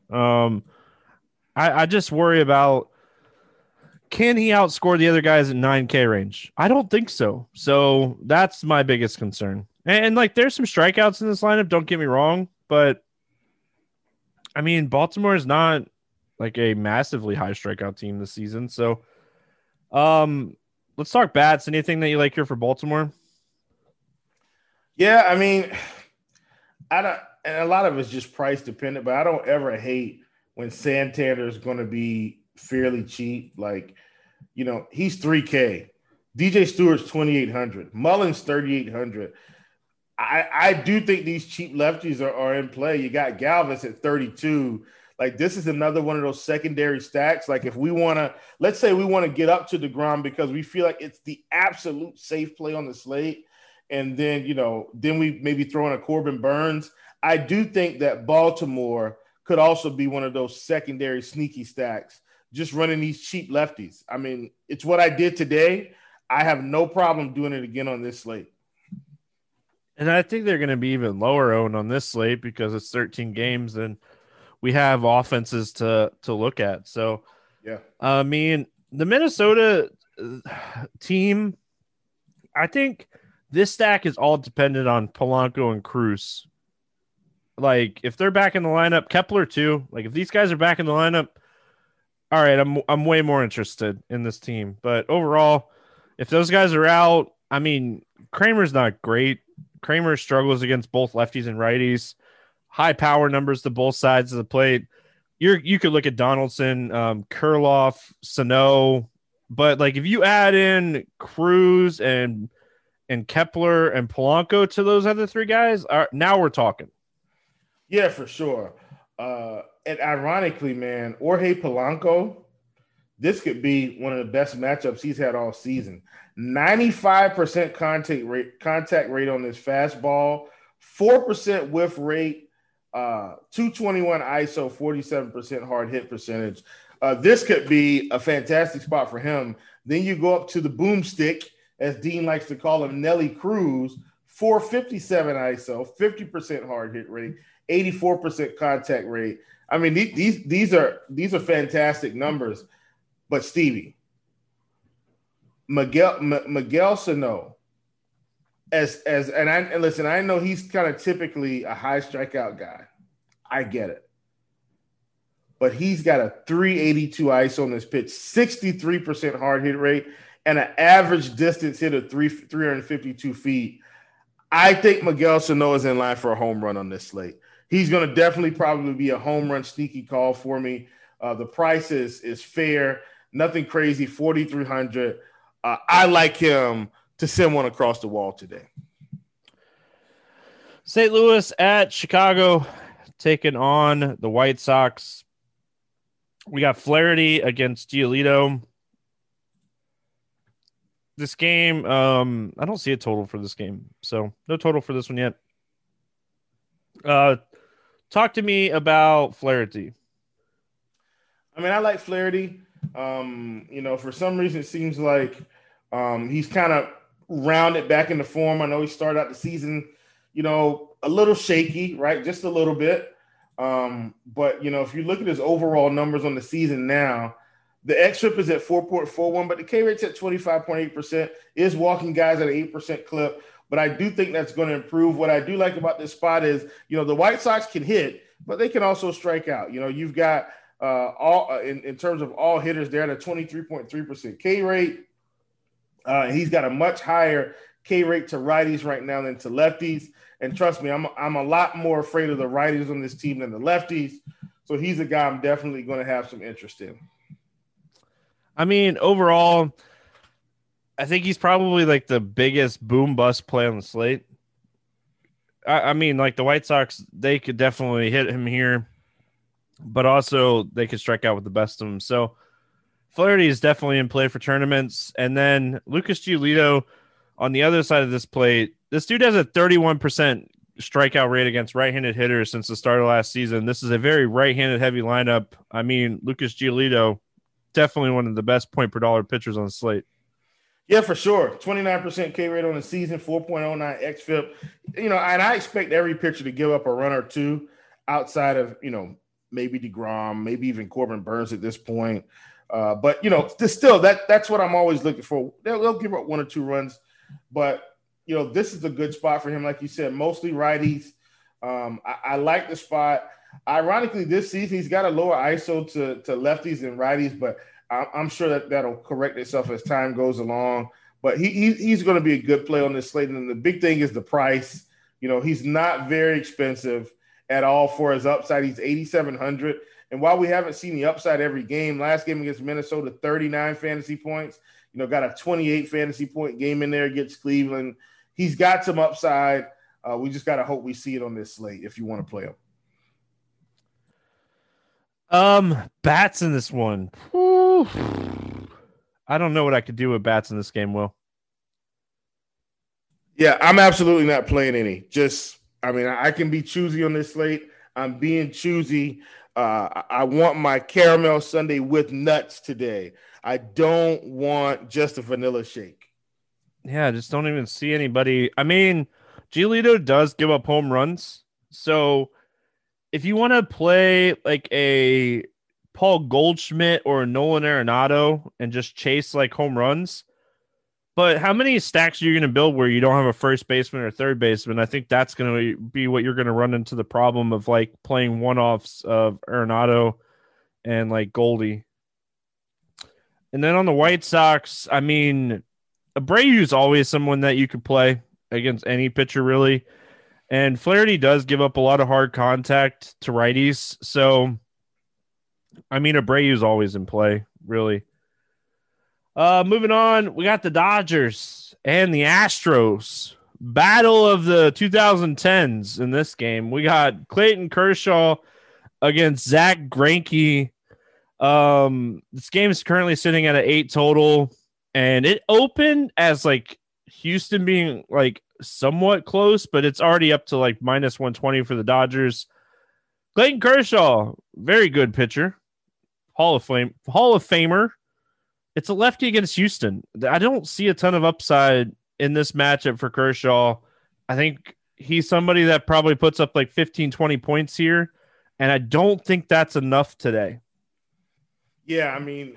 I just worry about, can he outscore the other guys in 9K range? I don't think so. So that's my biggest concern. And like, there's some strikeouts in this lineup. Don't get me wrong, but I mean, Baltimore is not like a massively high strikeout team this season. So, let's talk bats. Anything that you like here for Baltimore? Yeah, I mean, I don't, and a lot of it's just price dependent, but I don't ever hate when Santander is going to be fairly cheap. Like, he's $3K. DJ Stewart's $2,800. Mullins $3,800. I do think these cheap lefties are in play. You got Galvis at 32. Like, this is another one of those secondary stacks. Like, if we want to, let's say we want to get up to DeGrom because we feel like it's the absolute safe play on the slate. And then, then we maybe throw in a Corbin Burns. I do think that Baltimore could also be one of those secondary sneaky stacks, just running these cheap lefties. I mean, it's what I did today. I have no problem doing it again on this slate. And I think they're going to be even lower owned on this slate because it's 13 games and we have offenses to look at. So, yeah, I mean, the Minnesota team, I think this stack is all dependent on Polanco and Cruz. Like, if they're back in the lineup, Kepler too. Like, if these guys are back in the lineup, all right, I'm way more interested in this team. But overall, if those guys are out, I mean, Kramer's not great. Kramer struggles against both lefties and righties. High power numbers to both sides of the plate. You could look at Donaldson, Kurloff, Sano, but like if you add in Cruz and Kepler and Polanco to those other three guys, now we're talking. Yeah, for sure. And ironically, man, Jorge Polanco, this could be one of the best matchups he's had all season. 95% contact rate on this fastball, 4% whiff rate, 221 ISO, 47% hard hit percentage. This could be a fantastic spot for him. Then you go up to the boomstick, as Dean likes to call him, Nelly Cruz, 457 ISO, 50% hard hit rate, 84% contact rate. I mean, these are fantastic numbers. But Stevie, Miguel Sano, and listen, I know he's kind of typically a high strikeout guy. I get it. But he's got a 382 ISO on this pitch, 63% hard hit rate, and an average distance hit of 352 feet. I think Miguel Sano is in line for a home run on this slate. He's going to definitely probably be a home run sneaky call for me. The price is fair. Nothing crazy, 4,300. I like him to send one across the wall today. St. Louis at Chicago, taking on the White Sox. We got Flaherty against Giolito. This game, I don't see a total for this game, so no total for this one yet. Talk to me about Flaherty. I mean, I like Flaherty. For some reason, it seems like he's kind of rounded back into form. I know he started out the season, a little shaky, right? Just a little bit. But, if you look at his overall numbers on the season now, the xFIP is at 4.41, but the K rate's at 25.8%, is walking guys at an 8% clip. But I do think that's going to improve. What I do like about this spot is, the White Sox can hit, but they can also strike out. You've got in terms of all hitters, they're at a 23.3% K rate. He's got a much higher K rate to righties right now than to lefties. And trust me, I'm a lot more afraid of the righties on this team than the lefties. So he's a guy I'm definitely going to have some interest in. I mean, overall, I think he's probably like the biggest boom bust play on the slate. I mean, like the White Sox, they could definitely hit him here, but also they could strike out with the best of them. So Flaherty is definitely in play for tournaments. And then Lucas Giolito on the other side of this plate, this dude has a 31% strikeout rate against right-handed hitters since the start of last season. This is a very right-handed heavy lineup. I mean, Lucas Giolito, definitely one of the best point per dollar pitchers on the slate. Yeah, for sure. 29% K rate on the season, 4.09 xFIP. And I expect every pitcher to give up a run or two outside of, maybe DeGrom, maybe even Corbin Burns at this point. But still, that's what I'm always looking for. They'll give up one or two runs, but this is a good spot for him. Like you said, mostly righties. I like the spot. Ironically, this season he's got a lower ISO to lefties and righties, but I'm sure that'll correct itself as time goes along. But he's going to be a good play on this slate. And the big thing is the price. He's not very expensive at all for his upside. He's 8,700. And while we haven't seen the upside every game, last game against Minnesota, 39 fantasy points, got a 28 fantasy point game in there against Cleveland. He's got some upside. We just got to hope we see it on this slate if you want to play him. Bats in this one. Whew. I don't know what I could do with bats in this game, Will. Yeah, I'm absolutely not playing any. I can be choosy on this slate. I'm being choosy. I want my caramel sundae with nuts today. I don't want just a vanilla shake. Yeah, I just don't even see anybody. I mean, Giolito does give up home runs. So if you want to play like a Paul Goldschmidt or a Nolan Arenado and just chase like home runs, but how many stacks are you going to build where you don't have a first baseman or third baseman? I think that's going to be what you're going to run into the problem of like playing one-offs of Arenado and like Goldie. And then on the White Sox, I mean, Abreu is always someone that you could play against any pitcher, really. And Flaherty does give up a lot of hard contact to righties. So, I mean, Abreu is always in play, really. Moving on, we got the Dodgers and the Astros. Battle of the 2010s in this game. We got Clayton Kershaw against Zach Greinke. This game is currently sitting at an 8 total, and it opened as like Houston being like somewhat close, but it's already up to like minus 120 for the Dodgers. Clayton Kershaw, very good pitcher, Hall of Famer. It's a lefty against Houston. I don't see a ton of upside in this matchup for Kershaw. I think he's somebody that probably puts up like 15, 20 points here, and I don't think that's enough today. Yeah, I mean,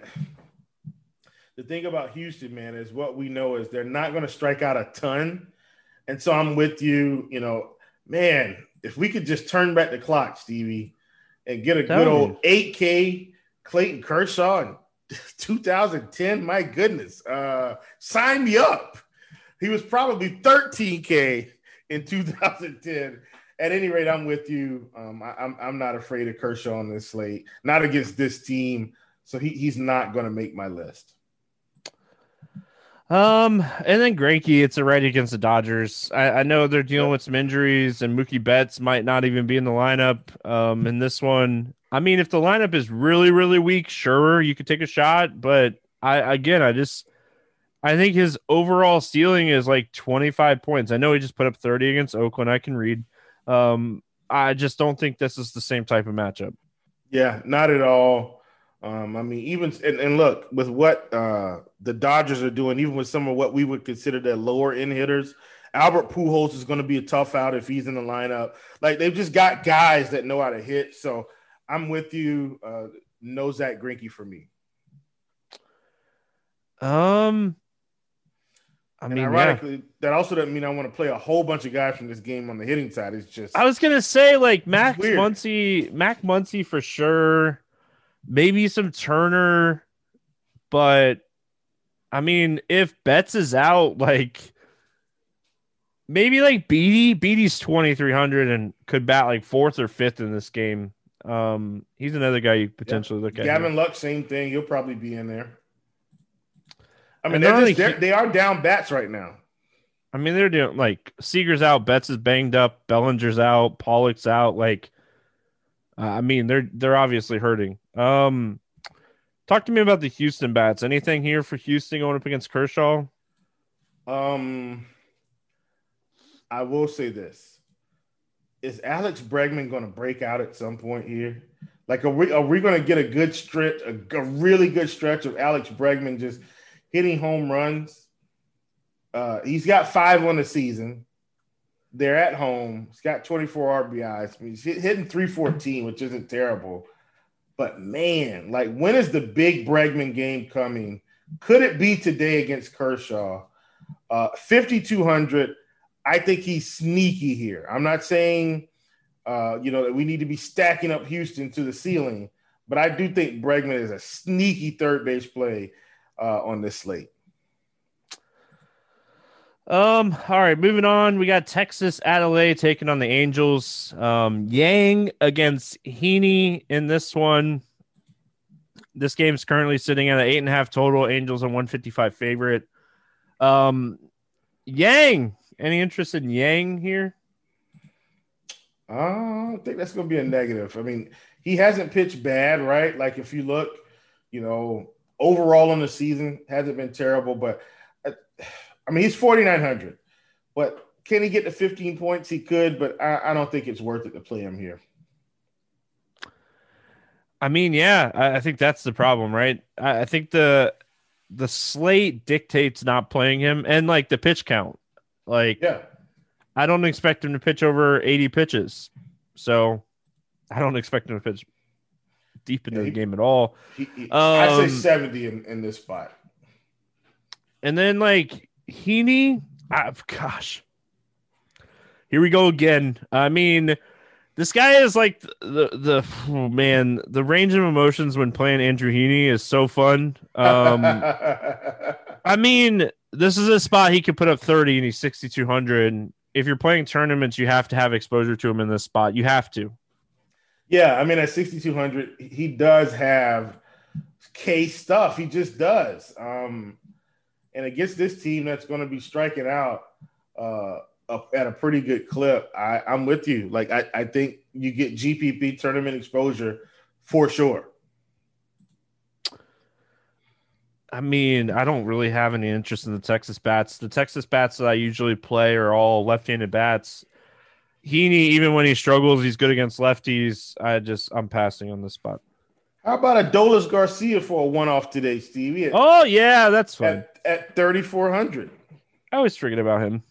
the thing about Houston, man, is what we know is they're not going to strike out a ton. And so I'm with you, man, if we could just turn back the clock, Stevie, and get a good old 8K Clayton Kershaw in 2010, my goodness, sign me up. He was probably 13K in 2010. At any rate, I'm with you. I'm not afraid of Kershaw on this slate, not against this team. So he's not going to make my list. And then Greinke, it's a right against the Dodgers. I know they're dealing with some injuries, and Mookie Betts might not even be in the lineup. In this one, I mean, if the lineup is really, really weak, sure, you could take a shot. But I think his overall ceiling is like 25 points. I know he just put up 30 against Oakland. I can read. I just don't think this is the same type of matchup. Yeah, not at all. I mean, even and look, with what the Dodgers are doing, even with some of what we would consider their lower end hitters, Albert Pujols is going to be a tough out if he's in the lineup. Like, they've just got guys that know how to hit. So I'm with you. No Zach Greinke for me. I mean, ironically, that also doesn't mean I want to play a whole bunch of guys from this game on the hitting side. It's just, I was gonna say like Mac Muncy for sure. Maybe some Turner, but I mean, if Betts is out, like maybe like Beatty's 2,300 and could bat like 4th or 5th in this game. He's another guy you potentially look at. Gavin Lux, same thing. He'll probably be in there. I mean, they are down bats right now. I mean, they're doing like Seager's out, Betts is banged up, Bellinger's out, Pollock's out. Like, I mean, they're obviously hurting. Talk to me about the Houston bats. Anything here for Houston going up against Kershaw? I will say this: is Alex Bregman going to break out at some point here? Like, are we going to get a good stretch, a really good stretch of Alex Bregman just hitting home runs? He's got 5 on the season. They're at home. He's got 24 RBIs. I mean, he's hitting 314, which isn't terrible. But, man, like, when is the big Bregman game coming? Could it be today against Kershaw? 5,200. I think he's sneaky here. I'm not saying, that we need to be stacking up Houston to the ceiling, but I do think Bregman is a sneaky third base play on this slate. All right, moving on. We got Texas at LA taking on the Angels. Yang against Heaney in this one. This game's currently sitting at an 8.5 total. Angels a 155 favorite. Yang, any interest in Yang here? I think that's going to be a negative. I mean, he hasn't pitched bad, right? Like, if you look, overall on the season, hasn't been terrible, but I mean, he's 4,900, but can he get to 15 points? He could, but I don't think it's worth it to play him here. I mean, yeah, I think that's the problem, right? I think the slate dictates not playing him and like the pitch count. Like, yeah. I don't expect him to pitch over 80 pitches. So I don't expect him to pitch deep into the game at all. I say 70 in this spot. And then like Heaney, gosh, here we go again. I mean, this guy is like the range of emotions when playing Andrew Heaney is so fun. I mean, this is a spot he could put up 30 and he's 6,200. If you're playing tournaments, you have to have exposure to him in this spot. You have to. Yeah, I mean, at 6,200, he does have K stuff. He just does. And against this team that's going to be striking out at a pretty good clip, I'm with you. Like, I think you get GPP tournament exposure for sure. I mean, I don't really have any interest in the Texas bats. The Texas bats that I usually play are all left-handed bats. Heaney, even when he struggles, he's good against lefties. I'm passing on this spot. How about a Adolis Garcia for a one-off today, Stevie? Oh, yeah, that's fun. At 3,400. I always forget about him.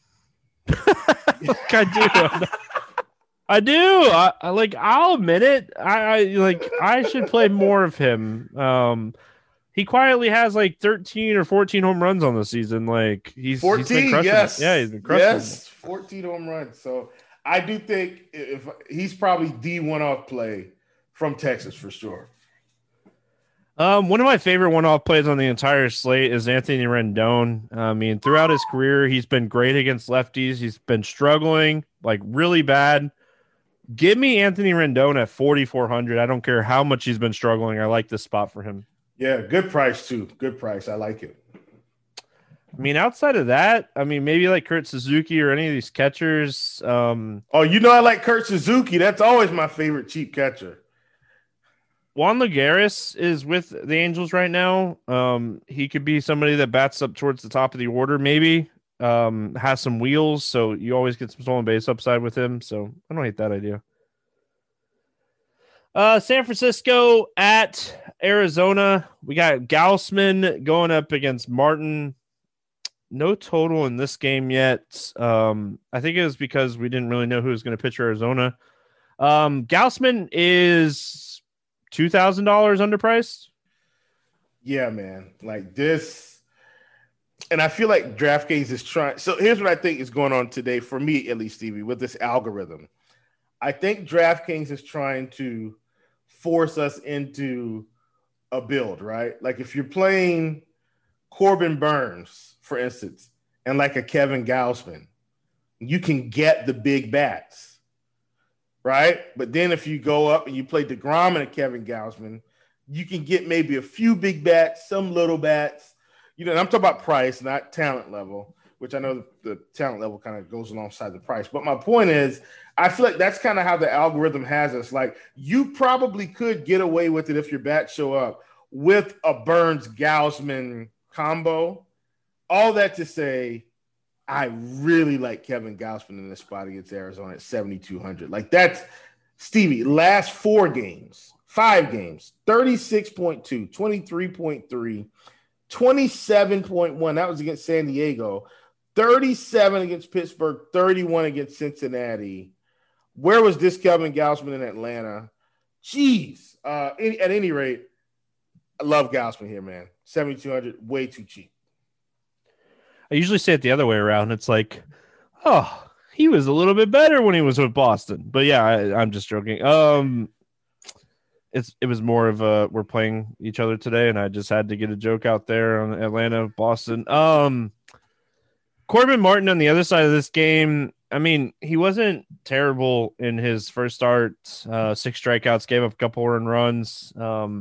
I do. I'll admit it. I should play more of him. He quietly has like 13 or 14 home runs on the season. Like he's 14, been crushing yes. It. Yeah, he's been crushing Yes, 14 home runs. So I do think if he's probably the one-off play from Texas for sure. One of my favorite one-off plays on the entire slate is Anthony Rendon. I mean, throughout his career, he's been great against lefties. He's been struggling, like really bad. Give me Anthony Rendon at 4,400. I don't care how much he's been struggling. I like this spot for him. Yeah, good price too. Good price. I like it. I mean, outside of that, I mean, maybe like Kurt Suzuki or any of these catchers. I like Kurt Suzuki. That's always my favorite cheap catcher. Juan Lagares is with the Angels right now. He could be somebody that bats up towards the top of the order, maybe. Has some wheels, so you always get some stolen base upside with him. So I don't hate that idea. San Francisco at Arizona. We got Gausman going up against Martin. No total in this game yet. I think it was because we didn't really know who was going to pitch Arizona. Gausman is $2,000 underpriced. Yeah, man. Like this. And I feel like DraftKings is trying. So here's what I think is going on today, for me at least, Stevie, with this algorithm. I think DraftKings is trying to force us into a build, right? Like if you're playing Corbin Burns, for instance, and like a Kevin Gausman, you can get the big bats. right? But then if you go up and you play DeGrom and a Kevin Gausman, you can get maybe a few big bats, some little bats. And I'm talking about price, not talent level, which I know the talent level kind of goes alongside the price. But my point is, I feel like that's kind of how the algorithm has us. Like, you probably could get away with it if your bats show up with a Burns-Gausman combo. All that to say, I really like Kevin Gausman in this spot against Arizona at 7,200. Like, that's Stevie. Last 5 games, 36.2, 23.3, 27.1. That was against San Diego. 37 against Pittsburgh, 31 against Cincinnati. Where was this Kevin Gausman in Atlanta? Jeez. At any rate, I love Gausman here, man. 7,200, way too cheap. I usually say it the other way around. It's like, oh, he was a little bit better when he was with Boston. But yeah, I'm just joking. It was more of a we're playing each other today, and I just had to get a joke out there on Atlanta, Boston. Corbin Martin on the other side of this game. I mean, he wasn't terrible in his first start. 6 strikeouts, gave up a couple home runs.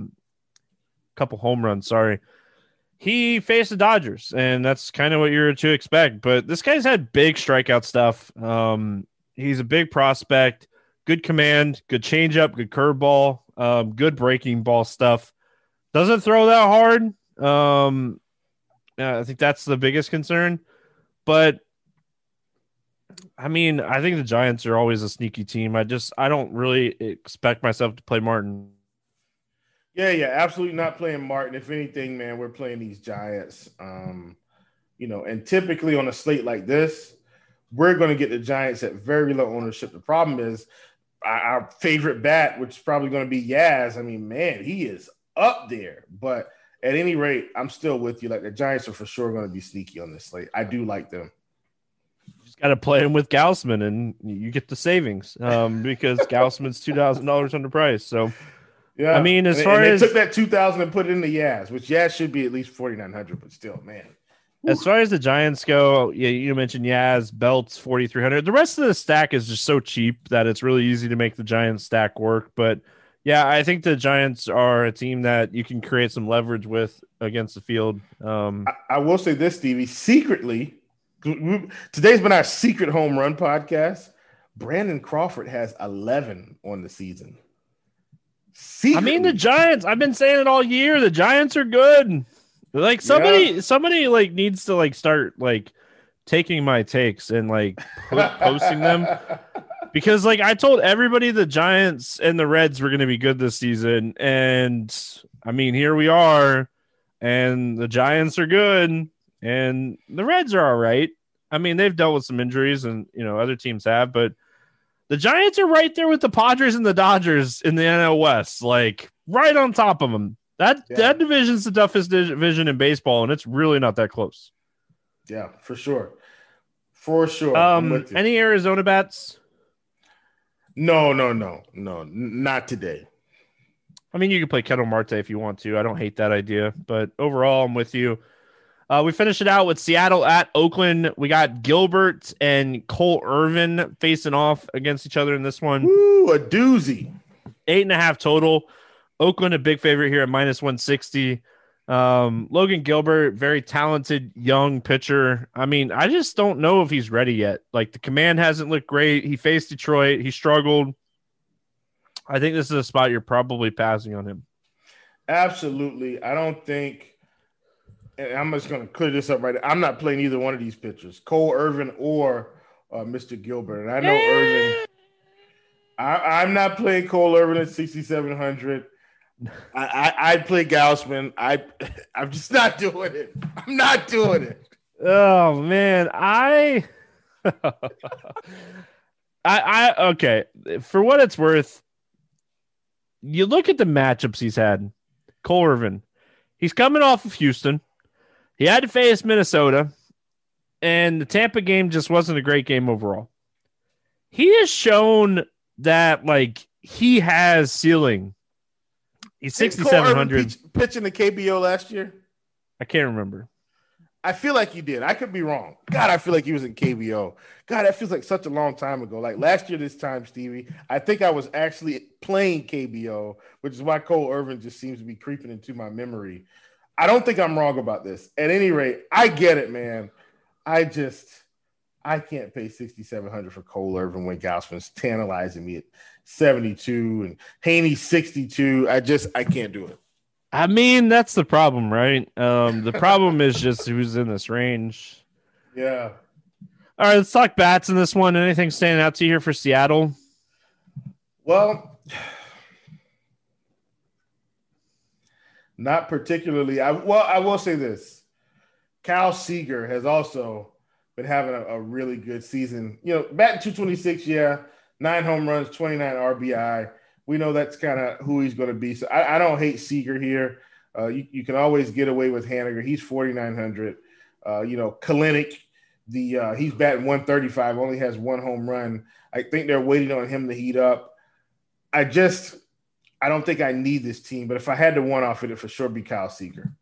Sorry. He faced the Dodgers, and that's kind of what you're to expect. But this guy's had big strikeout stuff. He's a big prospect, good command, good changeup, good curveball, good breaking ball stuff. Doesn't throw that hard. I think that's the biggest concern. But I mean, I think the Giants are always a sneaky team. I don't really expect myself to play Martin. Yeah, absolutely not playing Martin. If anything, man, we're playing these Giants. And typically on a slate like this, we're going to get the Giants at very low ownership. The problem is our favorite bat, which is probably going to be Yaz. I mean, man, he is up there. But at any rate, I'm still with you. Like, the Giants are for sure going to be sneaky on this slate. I do like them. You just got to play him with Gausman, and you get the savings because Gausman's $2,000 underpriced. So. Yeah, I mean, as they took that 2,000 and put it in the Yaz, which Yaz should be at least 4,900, but still, man. As far as the Giants go, yeah, you mentioned Yaz, Belts 4,300. The rest of the stack is just so cheap that it's really easy to make the Giants stack work. But yeah, I think the Giants are a team that you can create some leverage with against the field. I will say this, Stevie. Secretly, today's been our secret home run podcast. Brandon Crawford has 11 on the season. Secretly. I mean, the Giants, I've been saying it all year. The Giants are good. Like somebody like needs to like start like taking my takes and like posting them because like I told everybody the Giants and the Reds were going to be good this season. And I mean, here we are, and the Giants are good and the Reds are all right. I mean, they've dealt with some injuries and, other teams have, but the Giants are right there with the Padres and the Dodgers in the NL West, like right on top of them. That division's the toughest division in baseball, and it's really not that close. Yeah, for sure. For sure. Any Arizona bats? No, not today. I mean, you can play Ketel Marte if you want to. I don't hate that idea, but overall, I'm with you. We finished it out with Seattle at Oakland. We got Gilbert and Cole Irvin facing off against each other in this one. Ooh, a doozy. 8.5 total. Oakland, a big favorite here at -160. Logan Gilbert, very talented young pitcher. I mean, I just don't know if he's ready yet. Like, the command hasn't looked great. He faced Detroit. He struggled. I think this is a spot you're probably passing on him. Absolutely. I don't think. And I'm just going to clear this up right now. I'm not playing either one of these pitchers, Cole Irvin or Mr. Gilbert. And I know Irvin. I'm not playing Cole Irvin at 6,700. I'd play Gausman. I'm just not doing it. I'm not doing it. Oh man, I okay. For what it's worth, you look at the matchups he's had. Cole Irvin, he's coming off of Houston. He had to face Minnesota, and the Tampa game just wasn't a great game overall. He has shown that like he has ceiling. He's 6,700. Pitching the KBO last year. I can't remember. I feel like he did. I could be wrong. God, I feel like he was in KBO. God, that feels like such a long time ago. Like last year this time, Stevie, I think I was actually playing KBO, which is why Cole Irvin just seems to be creeping into my memory. I don't think I'm wrong about this. At any rate, I get it, man. I can't pay $6,700 for Cole Irvin when Gausman's tantalizing me at 72 and Haney 62. I can't do it. I mean, that's the problem, right? The problem is just who's in this range. Yeah. All right, let's talk bats in this one. Anything standing out to you here for Seattle? Well, not particularly. I will say this. Kyle Seager has also been having a really good season. You know, batting 226, 9 home runs, 29 RBI. We know that's kind of who he's going to be. So I don't hate Seager here. You can always get away with Haniger. He's 4,900. Kalenic, he's batting 135, only has 1 home run. I think they're waiting on him to heat up. I don't think I need this team, but if I had to one-off it, for sure be Kyle Seager.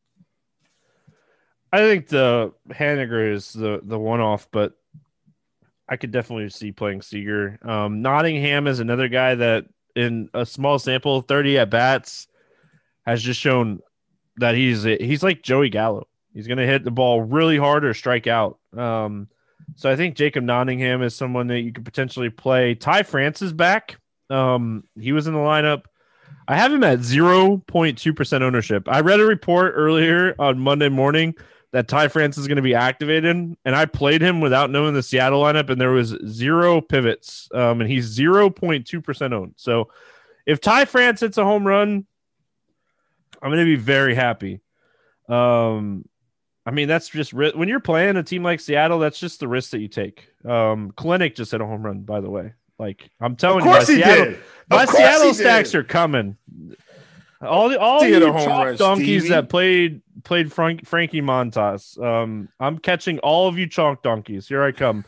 I think the Haniger is the one-off, but I could definitely see playing Seager. Nottingham is another guy that in a small sample, 30 at bats, has just shown that he's like Joey Gallo. He's going to hit the ball really hard or strike out. So I think Jacob Nottingham is someone that you could potentially play. Ty France is back. He was in the lineup. I have him at 0.2% ownership. I read a report earlier on Monday morning that Ty France is going to be activated, and I played him without knowing the Seattle lineup, and there was 0 pivots, and he's 0.2% owned. So if Ty France hits a home run, I'm going to be very happy. I mean, that's just when you're playing a team like Seattle, that's just the risk that you take. Kalenic just hit a home run, by the way. Like, I'm telling you, my Seattle stacks are coming. All you chalk donkeys Stevie. That played Frankie Montas. I'm catching all of you chalk donkeys. Here I come.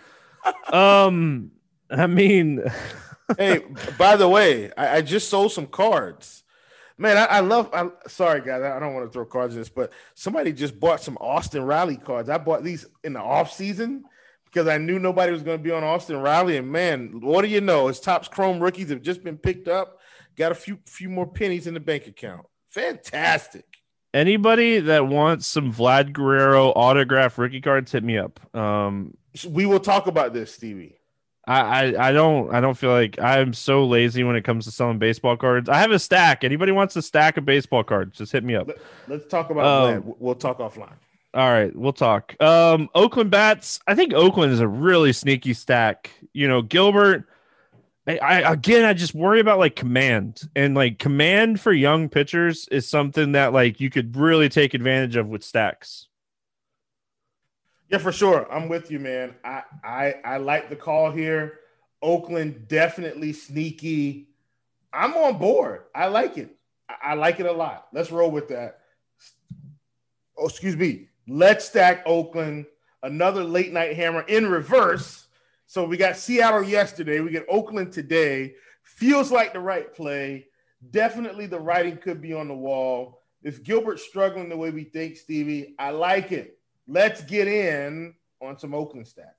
I mean, hey, by the way, I just sold some cards. Man, I'm sorry, guys. I don't want to throw cards in this, but somebody just bought some Austin Riley cards. I bought these in the off season because I knew nobody was going to be on Austin Riley. And man, what do you know? His Topps Chrome rookies have just been picked up. Got a few more pennies in the bank account. Fantastic. Anybody that wants some Vlad Guerrero autograph rookie cards, hit me up. We will talk about this, Stevie. I don't feel like I'm so lazy when it comes to selling baseball cards. I have a stack. Anybody wants a stack of baseball cards, just hit me up. Let's talk about Vlad. We'll talk offline. All right, we'll talk. Oakland bats. I think Oakland is a really sneaky stack. You know, Gilbert. I just worry about like command, and like command for young pitchers is something that like you could really take advantage of with stacks. Yeah, for sure. I'm with you, man. I like the call here. Oakland definitely sneaky. I'm on board. I like it. I like it a lot. Let's roll with that. Oh, excuse me. Let's stack Oakland. Another late night hammer in reverse. So we got Seattle yesterday. We get Oakland today. Feels like the right play. Definitely the writing could be on the wall. If Gilbert's struggling the way we think, Stevie, I like it. Let's get in on some Oakland stacks.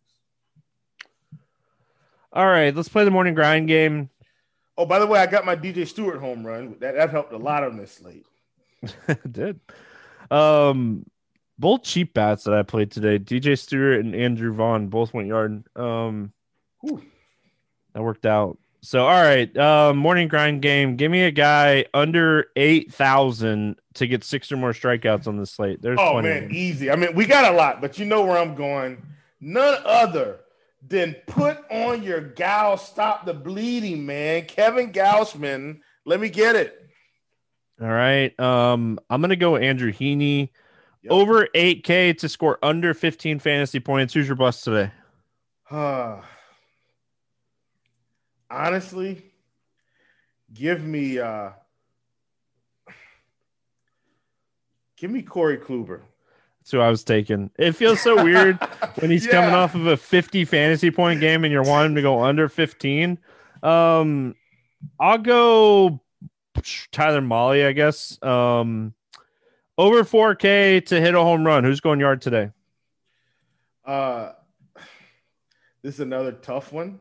All right, let's play the morning grind game. Oh, by the way, I got my DJ Stewart home run. That helped a lot on this slate. It did. Both cheap bats that I played today, DJ Stewart and Andrew Vaughn, both went yard. That worked out. So, all right, morning grind game. Give me a guy under 8,000 to get 6 or more strikeouts on the slate. There's plenty. Man, easy. I mean, we got a lot, but you know where I'm going. None other than put on your Gal, stop the bleeding, man. Kevin Gausman. Let me get it. All right. I'm gonna go Andrew Heaney. Yep. Over 8K to score under 15 fantasy points. Who's your bust today? Honestly, give me Corey Kluber. That's who I was taking. It feels so weird when he's coming off of a 50 fantasy point game and you're wanting him to go under 15. I'll go Tyler Mahle, I guess. Over 4K to hit a home run. Who's going yard today? Uh, this is another tough one,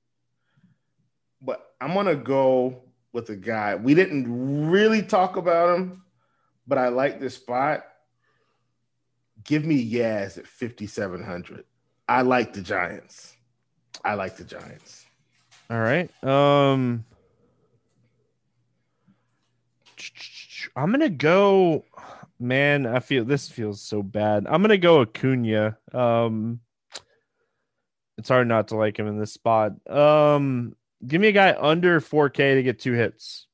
but I'm gonna go with a guy. We didn't really talk about him, but I like this spot. Give me Yaz at 5,700. I like the Giants. All right. I'm gonna go. Man, this feels so bad. I'm gonna go Acuna. It's hard not to like him in this spot. Give me a guy under 4K to get 2 hits.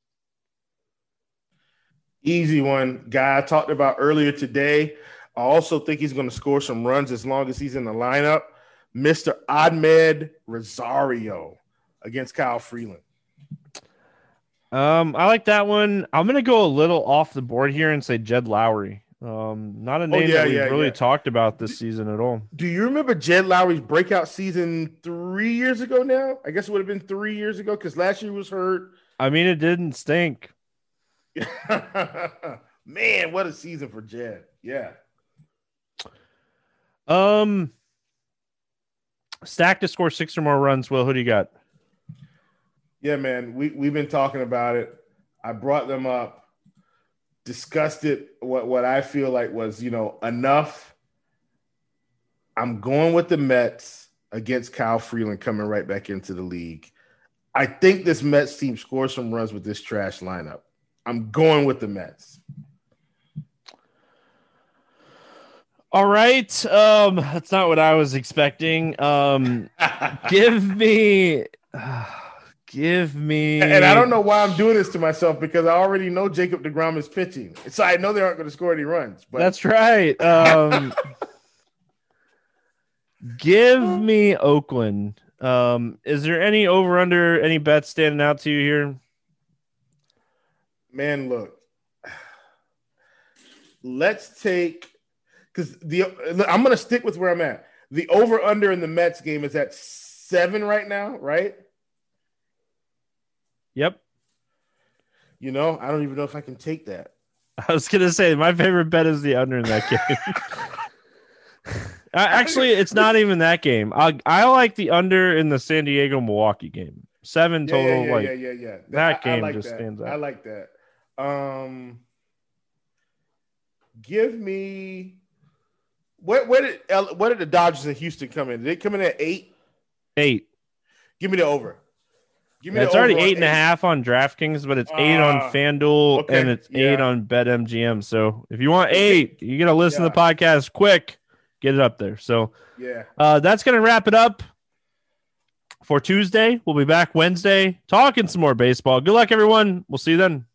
Easy one. Guy I talked about earlier today. I also think he's going to score some runs as long as he's in the lineup. Mr. Ahmed Rosario against Kyle Freeland. I like that one. I'm going to go a little off the board here and say Jed Lowry. Not a name that we've really talked about this season at all. Do you remember Jed Lowry's breakout season 3 years ago now? I guess it would have been 3 years ago because last year he was hurt. I mean, it didn't stink. Man, what a season for Jed. Yeah. Stack to score 6 or more runs. Will, who do you got? Yeah, man, we've been talking about it. I brought them up, discussed it. What I feel like was, enough. I'm going with the Mets against Kyle Freeland coming right back into the league. I think this Mets team scores some runs with this trash lineup. I'm going with the Mets. All right. That's not what I was expecting. Give me. And I don't know why I'm doing this to myself because I already know Jacob deGrom is pitching. So I know they aren't going to score any runs. But that's right. Give me Oakland. Is there any over-under, any bets standing out to you here? Man, look. Let's take – because I'm going to stick with where I'm at. The over-under in the Mets game is at 7 right now, right? Yep. I don't even know if I can take that. I was going to say, my favorite bet is the under in that game. Actually, it's not even that game. I like the under in the San Diego-Milwaukee game. 7 total. Yeah. That game like just that. stands out. I like that. Give me what did the Dodgers in Houston come in? Did they come in at 8? 8. Give me the over. It's already 8.5 on DraftKings, but it's 8 on FanDuel and it's 8 on BetMGM. So if you want 8, you gotta listen to the podcast quick. Get it up there. So that's gonna wrap it up for Tuesday. We'll be back Wednesday talking some more baseball. Good luck, everyone. We'll see you then.